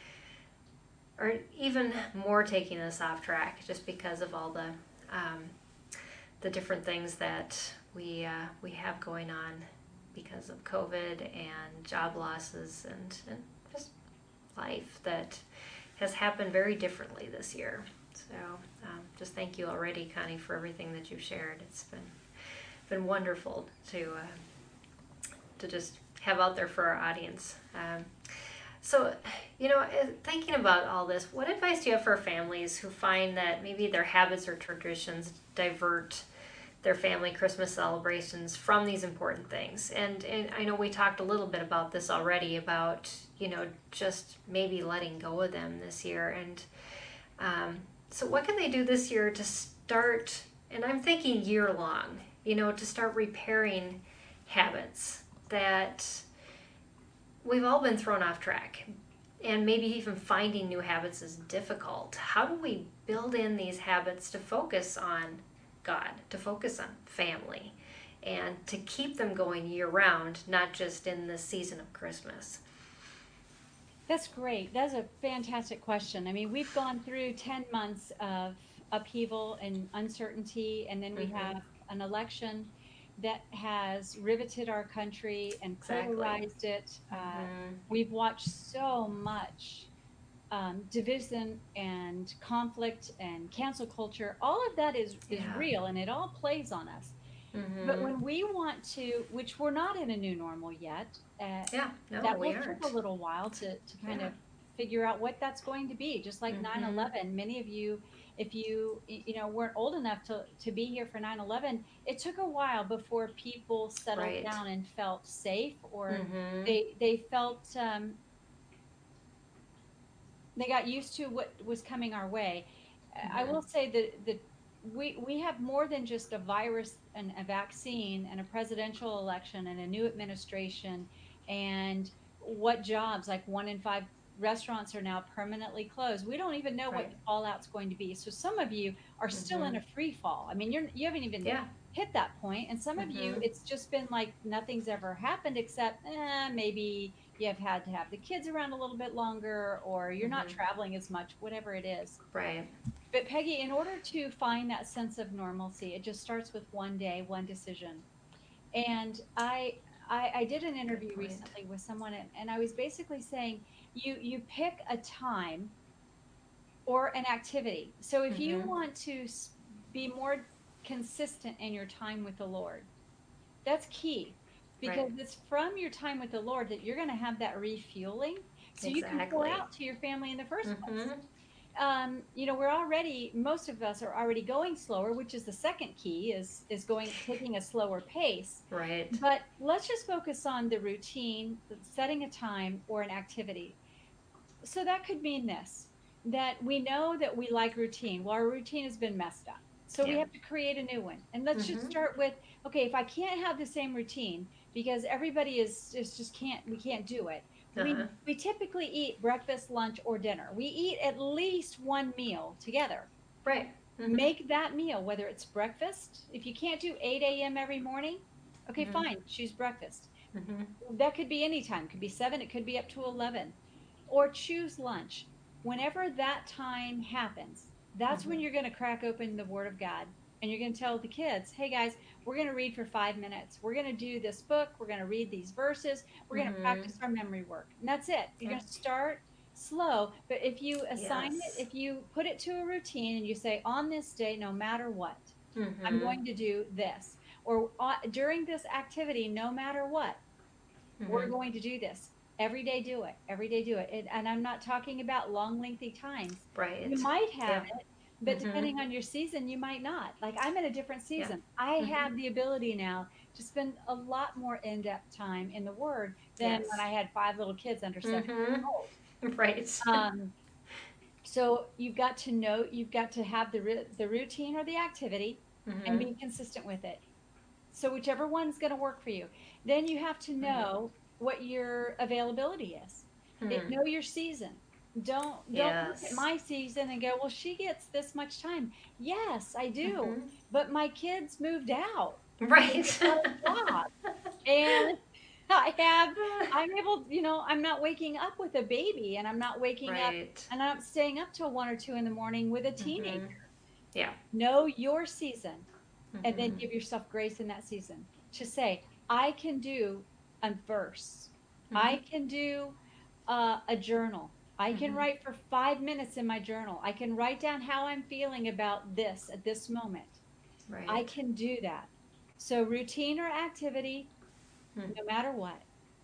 are even more taking us off track, just because of all the um, the different things that we uh, we have going on because of COVID and job losses and, and just life that has happened very differently this year. So um, just thank you already, Connie, for everything that you've shared. It's been been wonderful to uh, to just have out there for our audience. Um, so, you know, thinking about all this, what advice do you have for families who find that maybe their habits or traditions divert their family Christmas celebrations from these important things? And, and I know we talked a little bit about this already, about, you know, just maybe letting go of them this year. And um, so what can they do this year to start, and I'm thinking year long, you know, to start repairing habits that we've all been thrown off track, and maybe even finding new habits is difficult. How do we build in these habits to focus on God, to focus on family, and to keep them going year round, not just in the season of Christmas? That's great. That's a fantastic question. I mean, we've gone through ten months of upheaval and uncertainty, and then we Mhm. have an election that has riveted our country and Exactly. polarized it. Uh, Mhm. we've watched so much um, division and conflict and cancel culture. All of that is is Yeah. real, and it all plays on us. But Mhm. when we want to, which we're not in a new normal yet, uh, Yeah. No, that we will take a aren't. little while to, to kind Yeah. of figure out what that's going to be. Just like nine Mhm. eleven, many of you, if you, y- you know, weren't old enough to, to be here for nine eleven, it took a while before people settled Right. down and felt safe, or Mhm. they, they felt, um, they got used to what was coming our way. I Mhm. will say that that we we have more than just a virus and a vaccine and a presidential election and a new administration, and what jobs, like one in five restaurants are now permanently closed. We don't even know what Right. the fallout's going to be. So some of you are still in Mhm. a free fall. I mean, you're you haven't even Yeah. hit that point, and some of you, Mhm. it's just been like nothing's ever happened, except eh, maybe you have had to have the kids around a little bit longer, or you're not Mhm. traveling as much, whatever it is. Right. But Peggy, in order to find that sense of normalcy, it just starts with one day, one decision. And I I, I did an Good interview point. recently with someone, and, and I was basically saying you you pick a time or an activity. So if you Mhm. want to s- be more consistent in your time with the Lord, that's key, Right. because it's from your time with the Lord that you're going to have that refueling, so you can pour Exactly. out to your family in the first place. Mhm. Um, you know, we're already, most of us are already going slower, which is the second key, is is going, taking a slower pace. Right. But let's just focus on the routine, setting a time or an activity. So that could mean this, that we know that we like routine. Well, our routine has been messed up. So we Yeah. have to create a new one. And let's just Mhm. start with, okay, if I can't have the same routine because everybody is, is just can't, we can't do it. We Uh-huh. we typically eat breakfast, lunch, or dinner. We eat at least one meal together. Right. Mm-hmm. Make that meal, whether it's breakfast. If you can't do eight a m every morning, okay, Mm-hmm. fine, choose breakfast. Mm-hmm. That could be any time, it could be seven, it could be up to eleven. Or choose lunch. Whenever that time happens, that's when Mm-hmm. you're going to crack open the Word of God and you're going to tell the kids, hey guys, we're going to read for five minutes. We're going to do this book. We're going to read these verses. We're going to Mm-hmm. practice our memory work. And that's it. You're Yeah. going to start slow. But if you assign it, Yes. if you put it to a routine and you say, on this day, no matter what, I'm Mm-hmm. going to do this. Or uh, during this activity, no matter what, we're Mm-hmm. going to do this. Every day, do it. Every day, do it. And, and I'm not talking about long, lengthy times. You Right. might have Yeah. it, but Mm-hmm. depending on your season, you might not. Like I'm in a different Yeah. season. I Mm-hmm. have the ability now to spend a lot more in depth time in the Word than when Yes. I had five little kids under seven years Mm-hmm. old. Right. Um, so you've got to know, you've got to have the, the routine or the activity and Mm-hmm. be consistent with it. So whichever one's going to work for you. Then you have to Right. know what your availability is. It, Hmm. know your season. Don't don't look at Yes. my season and go, well, she gets this much time. Yes, I do. Mm-hmm. But my kids moved out and Right. they got a job. And I have I'm able, you know, I'm not waking up with a baby and I'm not waking up Right. and I'm staying up till one or two in the morning with a teenager. Mm-hmm. Yeah. Know your season and then Mm-hmm. give yourself grace in that season to say, I can do a verse. Mm-hmm. I can do uh, a journal. I can Mm-hmm. write for five minutes in my journal. I can write down how I'm feeling about this at this moment. I Right. can do that. So, routine or activity, Mm. no matter what,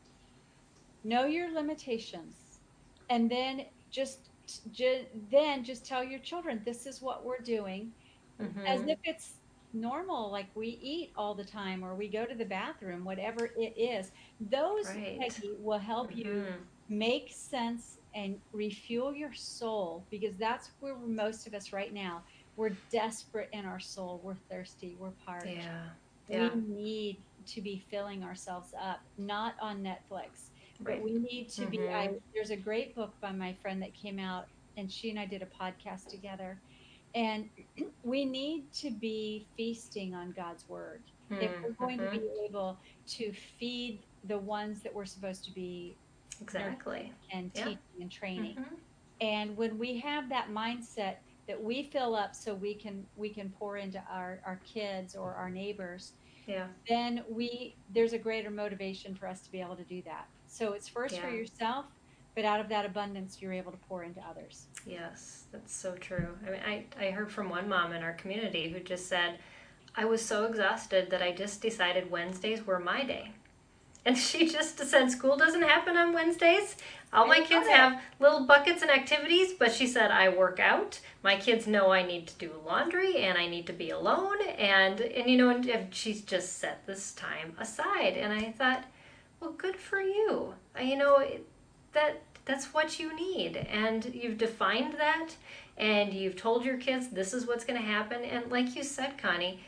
know your limitations. And then just, ju- then just tell your children, this is what we're doing as Mm-hmm. if it's normal, like we eat all the time or we go to the bathroom, whatever it is. Those, Right. Peggy, will help you Mm-hmm. make sense and refuel your soul because that's where we're, most of us right now, we're desperate in our soul. We're thirsty. We're parched. Yeah. We Yeah. need to be filling ourselves up, not on Netflix, but Right. we need to be. I Mm-hmm. There's a great book by my friend that came out, and she and I did a podcast together, and we need to be feasting on God's word if we're going to Mm-hmm. be able to feed the ones that we're supposed to be nurturing Exactly. and Yeah. teaching and training. Mm-hmm. And when we have that mindset that we fill up so we can we can pour into our our kids or our neighbors, Yeah. then we there's a greater motivation for us to be able to do that. So it's first for Yeah. yourself, but out of that abundance you're able to pour into others. Yes. That's so true. I mean, I, I heard from one mom in our community who just said, I was so exhausted that I just decided Wednesdays were my day. And she just said, school doesn't happen on Wednesdays. All I my love kids it. have little buckets and activities, but she said, I work out. My kids know I need to do laundry and I need to be alone. And, and you know, and she's just set this time aside. And I thought, well, good for you. Uh, You know, that that's what you need. And you've defined that and you've told your kids this is what's going to happen. And like you said, Connie,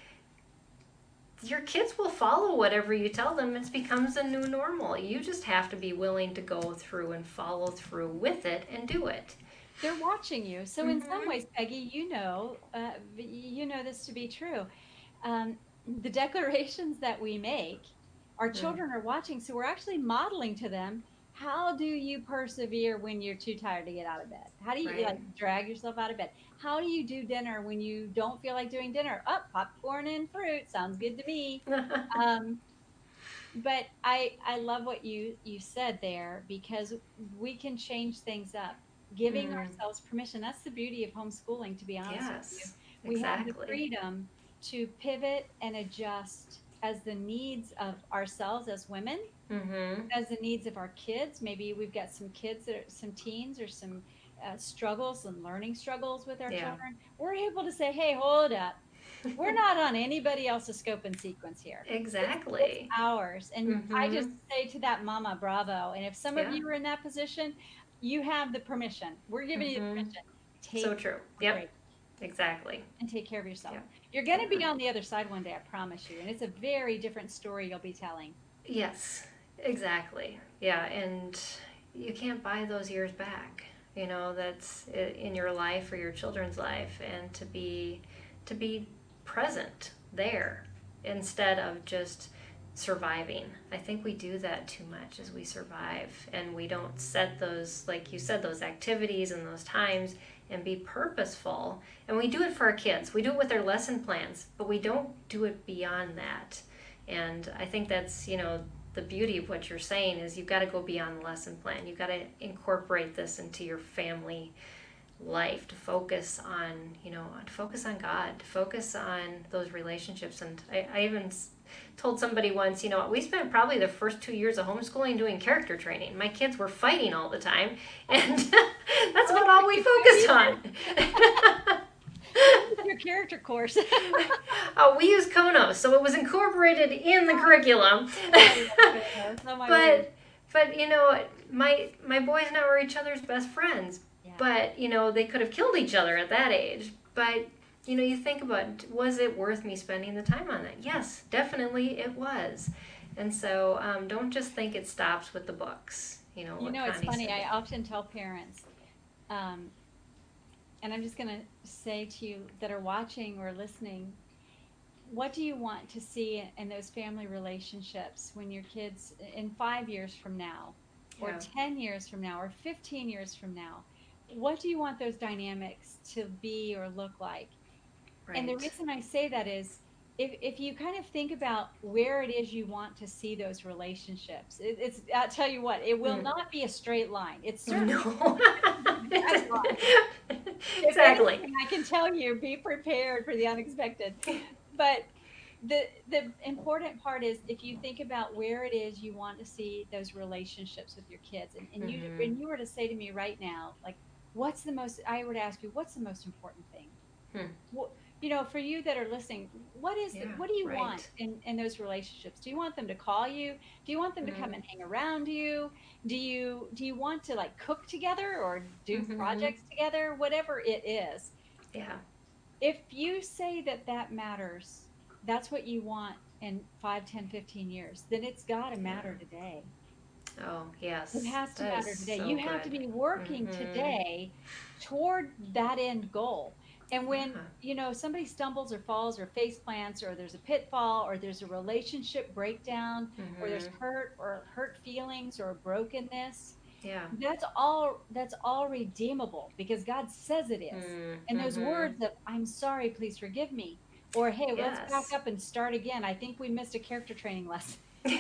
your kids will follow whatever you tell them. It becomes a new normal. You just have to be willing to go through and follow through with it and do it. They're watching you. So in some Mm-hmm. ways, Peggy, you know, uh, you know this to be true. Um, the declarations that we make, our Mm. children are watching. So we're actually modeling to them, how do you persevere when you're too tired to get out of bed? How do you like Right. drag yourself out of bed? How do you do dinner when you don't feel like doing dinner? Up, oh, popcorn and fruit sounds good to me. Um, but I I love what you you said there because we can change things up, giving Mm. ourselves permission. That's the beauty of homeschooling, to be honest with you. Yes, We have the exactly. freedom to pivot and adjust as the needs of ourselves as women, Mm-hmm. as the needs of our kids. Maybe we've got some kids that are some teens or some uh, struggles and learning struggles with our Yeah. children. We're able to say, "Hey, hold up. We're not on anybody else's scope and sequence here. It's it's Exactly. ours." And I Mm-hmm. just say to that mama, bravo. And if some of Yeah. you are in that position, you have the permission. We're giving you the Mm-hmm. permission. So Take true. a Yep. break Exactly. and take care of yourself. Yeah. You're going to Yeah. be on the other side one day, I promise you. And it's a very different story you'll be telling. Yes. Exactly. Yeah. And you can't buy those years back. you know, that's in your life or your children's life, and to be to be present there instead of just surviving. I think we do that too much as we survive, and we don't set those, like you said, those activities and those times and be purposeful. And we do it for our kids. We do it with their lesson plans, but we don't do it beyond that. And I think that's, you know, the beauty of what you're saying is you've got to go beyond the lesson plan. You've got to incorporate this into your family life, to focus on, you know, to focus on God, to focus on those relationships. And I, I even told somebody once, you know, we spent probably the first two years of homeschooling doing character training. My kids were fighting all the time, and that's about all we focused on. Your character course. Oh, we use Konos, so it was incorporated in the curriculum. Oh, my but word. but you know, my my boys now are each other's best friends. Yeah. But you know, they could have killed each other at that age. But you know, you think about, was it worth me spending the time on it? Yes, definitely it was. And so um, don't just think it stops with the books. You know, You what know, it's Connie funny. said. I often tell parents, um, and I'm just going to say to you that are watching or listening, what do you want to see in those family relationships when your kids, in five years from now, or Yeah. ten years from now, or fifteen years from now? What do you want those dynamics to be or look like? Right. And the reason I say that is, if, if you kind of think about where it is you want to see those relationships, it, it's, I'll tell you what, it will Mm. not be a straight line. It's certainly No. That's right. If Exactly. anything, I can tell you, be prepared for the unexpected. But the the important part is, if you think about where it is you want to see those relationships with your kids, and, and you Mhm. and you were to say to me right now, like, what's the most, I would ask you, what's the most important thing? Hmm. What, you know, for you that are listening, what is Yeah, what do you right. want in in those relationships? Do you want them to call you? Do you want them to come Mhm. and hang around you? Do you do you want to like cook together or do Mhm. projects together? Whatever it is, Yeah. if you say that that matters, that's what you want in five, ten, fifteen years, then it's got to matter Yeah. today. Oh, It yes. has to That is matter today. so You have to good. be working Mhm. today toward that end goal. And when, Yeah. you know, somebody stumbles or falls or face plants, or there's a pitfall, or there's a relationship breakdown, or there's Mhm. hurt or hurt feelings or brokenness, Yeah. that's all that's all redeemable because God says it is. Mm. And those Mhm. words of "I'm sorry, please forgive me," or "Hey, let's back Yes. up and start again. I think we missed a character training lesson.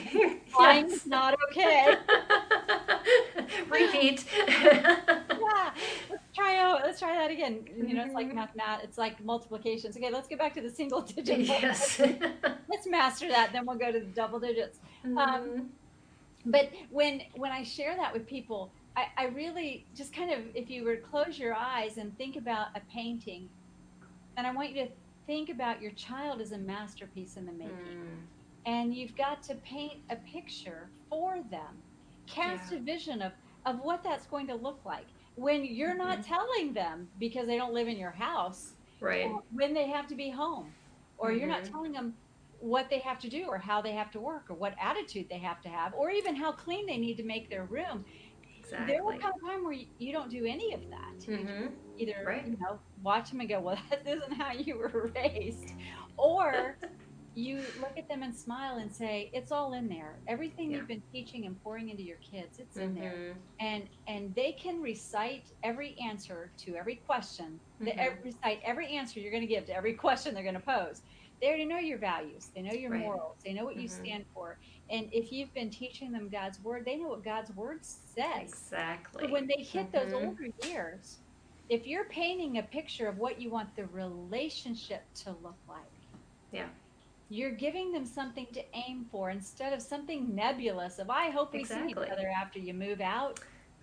Flying is Yes. not okay." Repeat. Yeah, let's try out. Let's try that again. You know, it's like Mhm. math, math. It's like multiplications. Okay, let's get back to the single digit Yes. multiplication. Let's master that. Then we'll go to the double digits. Um, Mhm. but when when I share that with people, I, I really just kind of, if you were to close your eyes and think about a painting, and I want you to think about your child as a masterpiece in the making, Mm. and you've got to paint a picture for them, cast Yeah. a vision of of what that's going to look like when you're not Mhm. telling them, because they don't live in your house, Right. uh, when they have to be home, or you're not Mhm. telling them what they have to do or how they have to work or what attitude they have to have or even how clean they need to make their room. There will Exactly. come a time where you, you don't do any of that. You just Mhm. either, Right. you know, watch them and go, well, that isn't how you were raised, or you look at them and smile and say, it's all in there. Everything Yeah. you've been teaching and pouring into your kids, it's in there. Mhm. And and they can recite every answer to every question. They e- Mhm. recite every answer you're going to give to every question they're going to pose. They already know your values. They know your Right. morals. They know what you Mhm. stand for. And if you've been teaching them God's word, they know what God's word says. So Exactly. when they hit those Mhm. older years, if you're painting a picture of what you want the relationship to look like, Yeah. you're giving them something to aim for instead of something nebulous of, I hope we see each Exactly. other after you move out.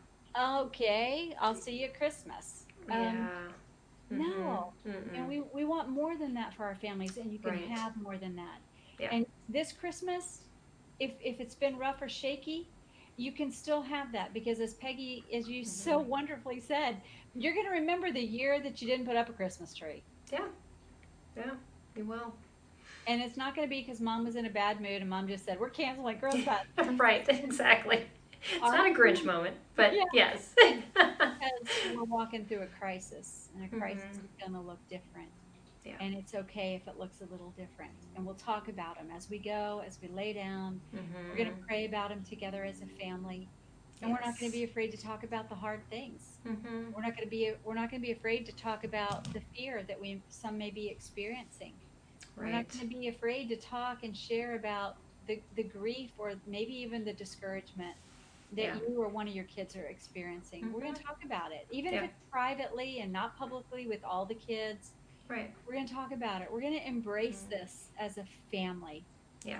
Okay, I'll see you at Christmas. Um, Yeah. Mhm. no. And Mm-mm. we, we want more than that for our families, and you can Right. have more than that. Yeah. And this Christmas, if if it's been rough or shaky, you can still have that because, as Peggy, as you so Mhm. wonderfully said, you're going to remember the year that you didn't put up a Christmas tree. Yeah. Yeah. You will. And it's not going to be because mom was in a bad mood and mom just said, we're canceling Girls Fest. Right. Exactly. It's Are not a Grinch we? moment, but Yeah, yes. because we're walking through a crisis, and a crisis Hmm. is going to look different. Yeah. And it's okay if it looks a little different. And we'll talk about them as we go, as we lay down. We're going to Hmm. pray about them together as a family. And we're not going to Yes. be afraid to talk about the hard things. Hmm. We're not going to be we're not going to be afraid to talk about the fear that we some may be experiencing. We're not Right. going to be afraid to talk and share about the, the grief or maybe even the discouragement that Yeah. you or one of your kids are experiencing. We're going Hmm. to talk about it, even if Yeah. it's privately and not publicly with all the kids. Right. We're going to talk about it. We're going to embrace Mhm. this as a family. Yeah.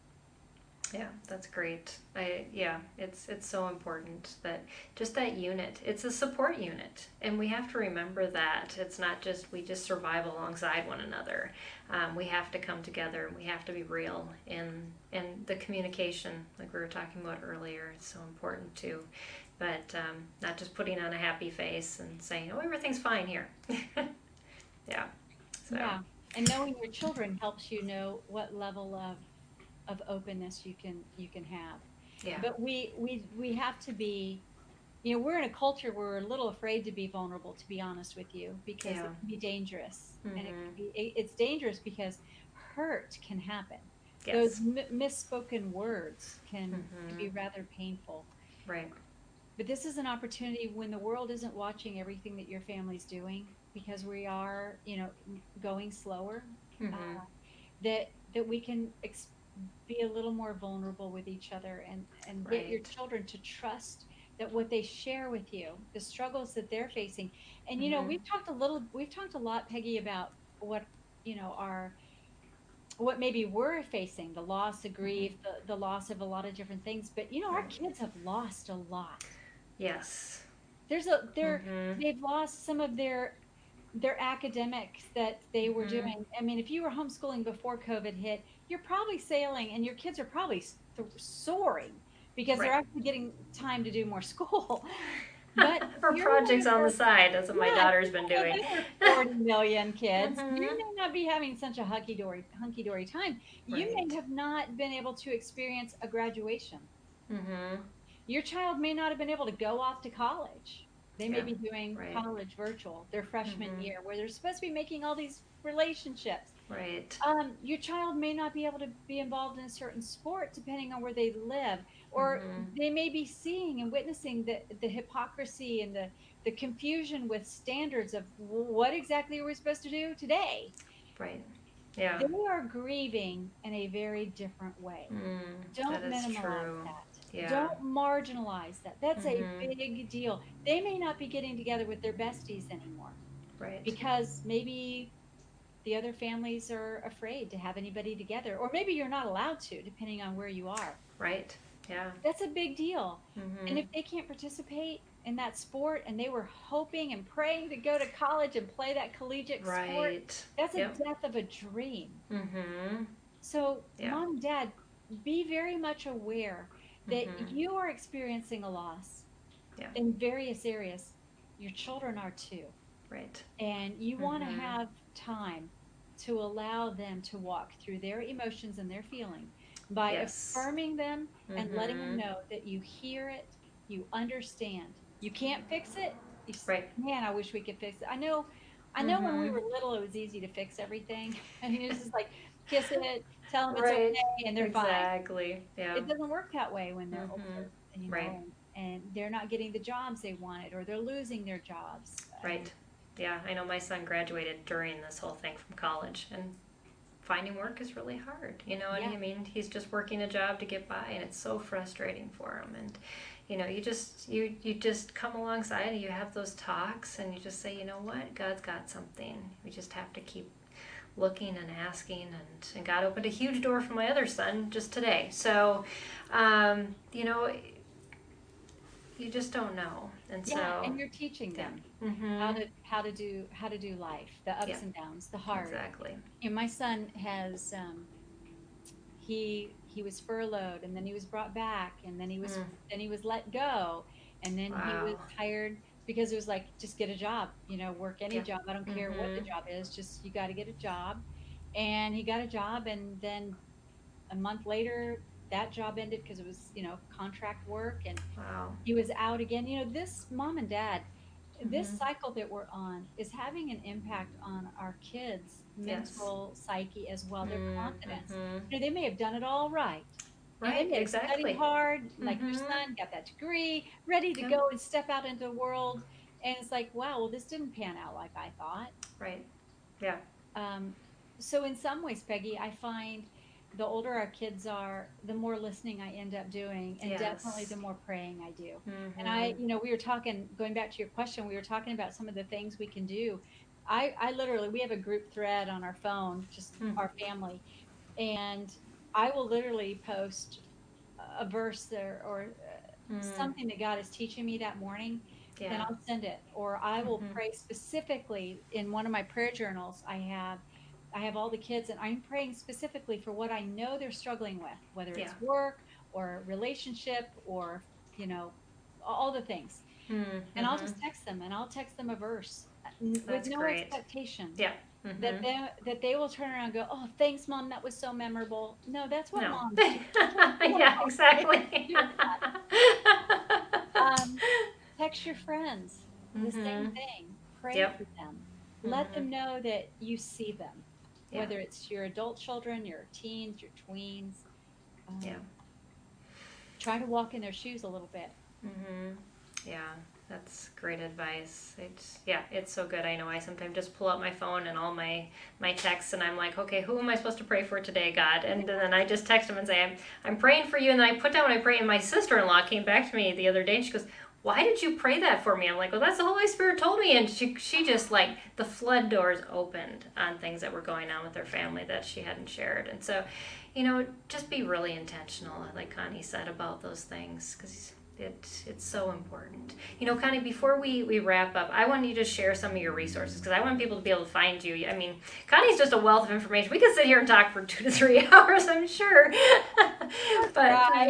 Yeah, that's great. I yeah, it's it's so important that just that unit. It's a support unit, and we have to remember that it's not just we just survive alongside one another. Um, we have to come together. We have to be real, and and the communication, like we were talking about earlier, is so important too. But um, not just putting on a happy face and saying, "Oh, everything's fine here." Yeah. So Yeah. And knowing your children helps you know what level of of openness you can you can have. yeah, But we we we have to be, you know, we're in a culture where we're a little afraid to be vulnerable, to be honest with you, because yeah. it can be dangerous. And it Mhm. can be it- it's dangerous because hurt can happen. Those Yes. m- misspoken words can can be Mhm. rather painful. Right. But this is an opportunity when the world isn't watching everything that your family's doing, because we are, you know, going slower, uh, Mhm. that that we can ex- be a little more vulnerable with each other, and and get your Right. children to trust that what they share with you, the struggles that they're facing. And you know, Mhm. we've talked a little, we've talked a lot, Peggy, about what, you know, our what maybe we're facing, the loss, the Mhm. grief, the, the loss of a lot of different things. But you know, our Right. kids have lost a lot. Yes. There's a they're Mhm. they've lost some of their their academics that they were Mhm. doing. I mean, if you were homeschooling before COVID hit, you're probably sailing, and your kids are probably th- soaring because they're Right. actually getting time to do more school. But if Or you're one projects of on the the side. That's what my yeah, if daughter's been you're one doing. of those other forty million kids, you Mhm. may not be having such a hunky dory hunky dory time. You may Right. have not been able to experience a graduation. Mhm. Your child may not have been able to go off to college. They may Yeah. be doing Right. college virtual their freshman Mhm. year, where they're supposed to be making all these relationships. Right. Um, your child may not be able to be involved in a certain sport depending on where they live, or Mhm. they may be seeing and witnessing the, the hypocrisy and the, the confusion with standards of what exactly are we supposed to do today. Right. Yeah. They are grieving in a very different way. Mm. That Don't is minimize true. that. Yeah. Don't marginalize that. That's a Mhm. big deal. They may not be getting together with their besties anymore Right. because maybe the other families are afraid to have anybody together, or maybe you're not allowed to, depending on where you are. Right. Yeah. That's a big deal. And Mhm. if they can't participate in that sport and they were hoping and praying to go to college and play that collegiate sport, Right. that's a Yep. death of a dream. Mhm. So, Yeah. mom and dad, be very much aware that Mhm. you are experiencing a loss Yeah. in various areas. Your children are too. Right. And you want to Mhm. have time to allow them to walk through their emotions and their feeling by Yes. affirming them and letting them Mhm. know that you hear it, you understand. You can't fix it. You, s- Right. man, I wish we could fix it. I know, I know when we Mhm. were little, it was easy to fix everything. I mean, it's just like kiss it, tell them it's Right. okay, and they're fine. Exactly. Yeah. It doesn't work that way when they're Mhm. older, you Right. know, and, and they're not getting the jobs they wanted, or they're losing their jobs. And Right. Yeah, I know my son graduated during this whole thing from college, and finding work is really hard. You know what yeah, I mean? He's just working a job to get by, and it's so frustrating for him. And you know, you just you you just come alongside and you have those talks, and you just say, you know what, God's got something. We just have to keep looking and asking, and, and God opened a huge door for my other son just today. So, um, you know, you just don't know, and yeah, so and you're teaching yeah. them how Mhm. to how to do how to do life, the Yeah. ups and downs, the hard. Exactly. And my son has um, he he was furloughed, and then he was brought back, and then he was Mm. then he was let go, and then he was Wow. hired because it was like, just get a job, you know, work any Yeah. job. I don't care what the Mhm. job is, just you got to get a job. And he got a job, and then a month later that job ended because it was, you know, contract work, and Wow. he was out again. You know, this mom and dad, this Mm-hmm. cycle that we're on is having an impact on our kids' Yes. mental psyche as well, their confidence. Mm-hmm. You know, they may have done it all right. You know, they Right, may have studied exactly. hard, like your Mm-hmm. son, got that degree, ready to Yep. go and step out into the world. And it's like, wow, well, this didn't pan out like I thought. Right. Yeah. Um, so in some ways, Peggy, I find the older our kids are, the more listening I end up doing, and definitely the Yes. more praying I do. And I, Mm-hmm. you know, we were talking, going back to your question, we were talking about some of the things we can do. I, I literally, we have a group thread on our phone, just Mm. our family, and I will literally post a verse there, or uh, Mm. something that God is teaching me that morning, then Yeah. I'll send it. Or I will Mm-hmm. pray specifically in one of my prayer journals. I have I have all the kids, and I'm praying specifically for what I know they're struggling with, whether Yeah. it's work or relationship or, you know, all the things. And I'll Mm-hmm. just text them, and I'll text them a verse, uh, n- with That's no great. expectation Yeah. that Mm-hmm. they that they will turn around and go, "Oh, thanks, mom. That was so memorable." No, that's what No. moms do. Yeah, It's exactly. do um, text your friends, the same Mm-hmm. thing. Pray Yep. for them. Let Mm-hmm. them know that you see them, Yeah. whether it's your adult children, your teens, your tweens. Yeah. Um, try to walk in their shoes a little bit. Mm-hmm. Yeah, that's great advice. It's yeah, it's so good. I know I sometimes just pull out my phone and all my my texts, and I'm like, okay, who am I supposed to pray for today, God? And then I just text them and say, I'm I'm praying for you, and then I put down what I pray. And my sister-in-law came back to me the other day, and she goes, why did you pray that for me? I'm like, well, that's the Holy Spirit told me, and she she just like the flood doors opened on things that were going on with her family that she hadn't shared, and so, you know, just be really intentional, like Connie said, about those things, because it, it's so important. You know, Connie, before we, we wrap up, I want you to share some of your resources because I want people to be able to find you. I mean, Connie's just a wealth of information. We could sit here and talk for two to three hours, I'm sure. But, Right. uh,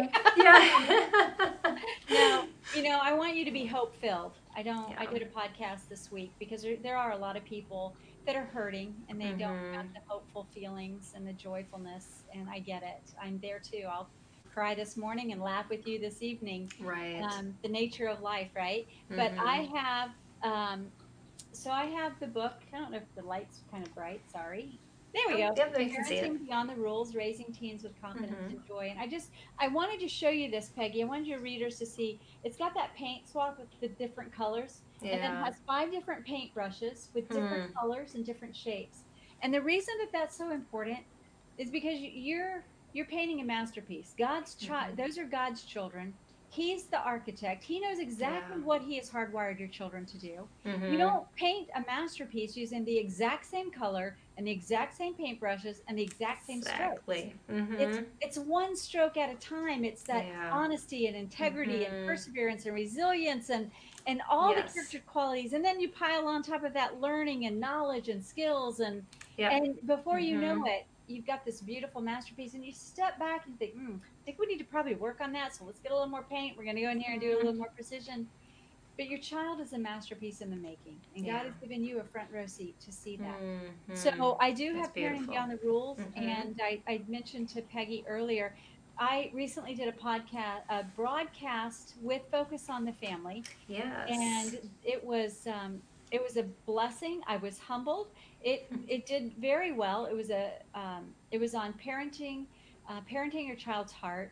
yeah. Now, you know, I want you to be hope filled. I don't, I Yeah. did a podcast this week because there, there are a lot of people that are hurting and they don't got Mm-hmm. the hopeful feelings and the joyfulness. And I get it. I'm there too. I'll cry this morning and laugh with you this evening. Right. Um, the nature of life, right? But Mm-hmm. I have, um, so I have the book. I don't know if the light's kind of bright. Sorry. There we Oh, go. yep, we can see it. Parenting Beyond the Rules, Raising Teens with Confidence Mm-hmm. and Joy. And I just, I wanted to show you this, Peggy. I wanted your readers to see it's got that paint swap with the different colors, and then it Yeah. has five different paint brushes with different Hmm. colors and different shapes. And the reason that that's so important is because you're you're painting a masterpiece. God's child, Mm-hmm. those are God's children. He's the architect. He knows exactly Yeah. what he has hardwired your children to do. You Mm-hmm. don't paint a masterpiece using the exact same color and the exact same paintbrushes and the exact same strokes. Exactly. It's Mm-hmm. it's one stroke at a time. It's that Yeah. honesty and integrity and Mm-hmm. perseverance and resilience and and all the Yes. character qualities. And then you pile on top of that learning and knowledge and skills, and Yep. and before you know Mm-hmm. it, you've got this beautiful masterpiece. And you step back and think, hmm, I think we need to probably work on that. So let's get a little more paint. We're going to go in here and do a little more precision. But your child is a masterpiece in the making, and God Yeah. has given you a front row seat to see that. Mm-hmm. So I do That's have Parenting beautiful. Beyond the Rules, Mm-hmm. and I, I mentioned to Peggy earlier, I recently did a podcast, a broadcast with Focus on the Family, Yes. and it was um, it was a blessing. I was humbled. It it did very well. It was a um, it was on parenting, uh, parenting your child's heart,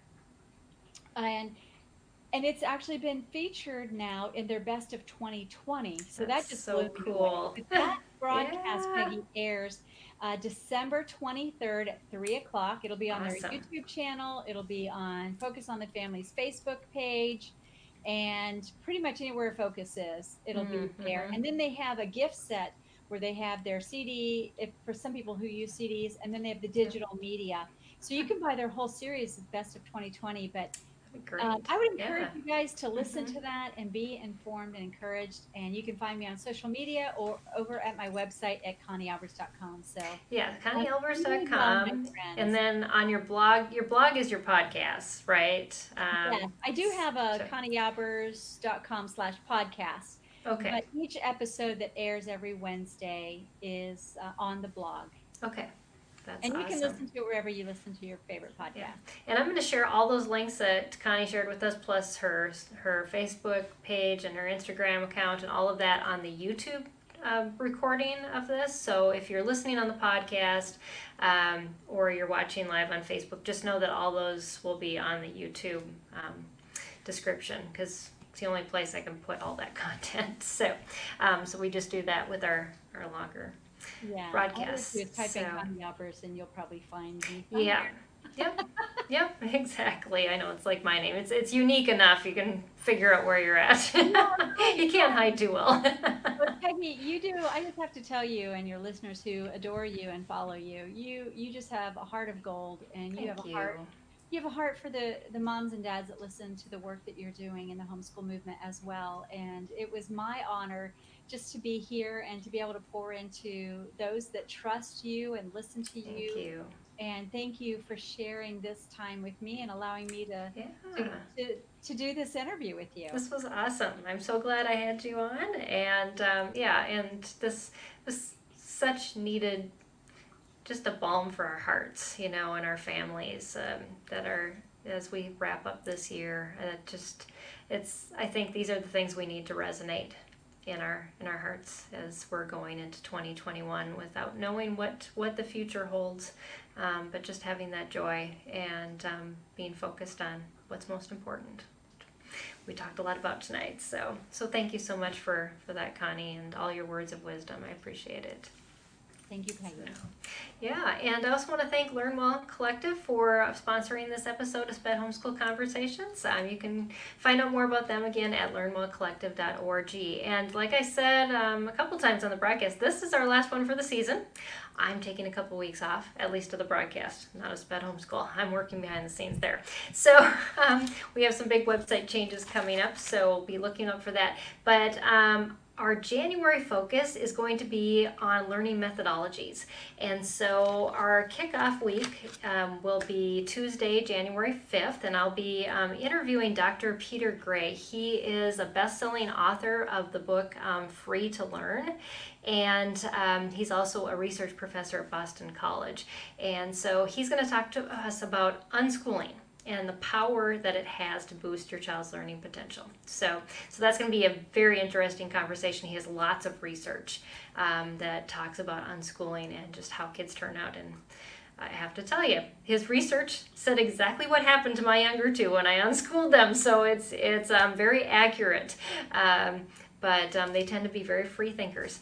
and and it's actually been featured now in their best of twenty twenty. So That's that just blew so me away. cool. But that broadcast, Yeah. Peggy, airs uh, December twenty-third at three o'clock. It'll be on their Awesome. YouTube channel. It'll be on Focus on the Family's Facebook page, and pretty much anywhere Focus is, it'll be there. Mm-hmm. And then they have a gift set where they have their C D, if for some people who use C Ds, and then they have the Yep. digital media. So you can buy their whole series, Best of twenty twenty. But That'd be um, great. I would encourage Yeah. you guys to listen Mm-hmm. to that and be informed and encouraged. And you can find me on social media or over at my website at connie alvarez dot com. So, Yeah, um, connie elvers be dot well, my com. And friends. then on your blog, your blog is your podcast, right? Yes, Um, I do have a so, connie alvarez dot com slash podcast, okay. but each episode that airs every Wednesday is uh, on the blog. Okay. That's And you awesome. can listen to it wherever you listen to your favorite podcast. Yeah. And I'm going to share all those links that Connie shared with us, plus her her Facebook page and her Instagram account and all of that on the YouTube uh, recording of this. So if you're listening on the podcast um, or you're watching live on Facebook, just know that all those will be on the YouTube um, description, because it's the only place I can put all that content. So, um, so we just do that with our, our longer Yeah. broadcasts. All you do is type so, in Connie Albers and you'll probably find me. Yeah. Yep. Yep. Exactly. I know it's like my name. It's it's unique enough you can figure out where you're at. You can't hide too well. But Peggy, you do. I just have to tell you and your listeners who adore you and follow you, you you just have a heart of gold, and you Thank have a you. heart. You have a heart for the the moms and dads that listen to the work that you're doing in the homeschool movement as well. And it was my honor just to be here and to be able to pour into those that trust you and listen to Thank you. you. And thank you for sharing this time with me and allowing me to Yeah. to to, to do this interview with you. This was awesome. I'm so glad I had you on, and um, yeah, and this was such needed, just a balm for our hearts, you know, and our families um, that are, as we wrap up this year. And it just, it's. I think these are the things we need to resonate in our in our hearts as we're going into twenty twenty-one, without knowing what what the future holds, um, but just having that joy and um, being focused on what's most important. We talked a lot about tonight, so so thank you so much for for that, Connie, and all your words of wisdom. I appreciate it. Thank you, Peggy. So, yeah, and I also want to thank Learn Well Collective for sponsoring this episode of Sped Homeschool Conversations. Um, you can find out more about them again at learn well collective dot org. And like I said um, a couple times on the broadcast, this is our last one for the season. I'm taking a couple weeks off, at least of the broadcast, not of Sped Homeschool. I'm working behind the scenes there. So um, we have some big website changes coming up, so be looking up for that. But um, our January focus is going to be on learning methodologies. And so our kickoff week um, will be Tuesday, January fifth, and I'll be um, interviewing Doctor Peter Gray. He is a best-selling author of the book um, Free to Learn, and um, he's also a research professor at Boston College. And so he's going to talk to us about unschooling and the power that it has to boost your child's learning potential. So, so that's going to be a very interesting conversation. He has lots of research um, that talks about unschooling and just how kids turn out. And I have to tell you, his research said exactly what happened to my younger two when I unschooled them. So it's it's um, very accurate. Um, but um, they tend to be very free thinkers.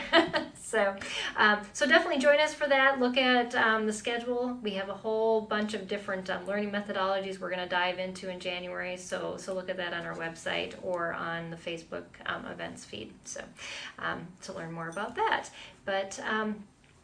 so um, so definitely join us for that. Look at um, the schedule. We have a whole bunch of different um, learning methodologies we're going to dive into in January, so so look at that on our website or on the Facebook um, events feed, so um, to learn more about that. But um,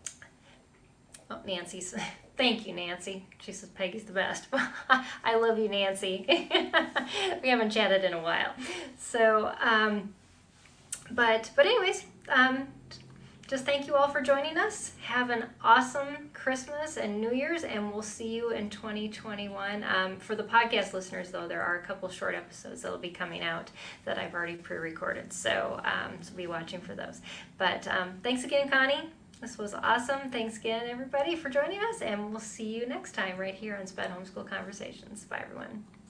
oh, Nancy's... Thank you, Nancy. She says Peggy's the best. I love you, Nancy. We haven't chatted in a while. So, um, but but anyways, um, just thank you all for joining us. Have an awesome Christmas and New Year's, and we'll see you in twenty twenty-one. Um, for the podcast listeners, though, there are a couple short episodes that will be coming out that I've already pre-recorded, so, um, so be watching for those. But um, thanks again, Connie. This was awesome. Thanks again, everybody, for joining us, and we'll see you next time right here on Sped Homeschool Conversations. Bye, everyone.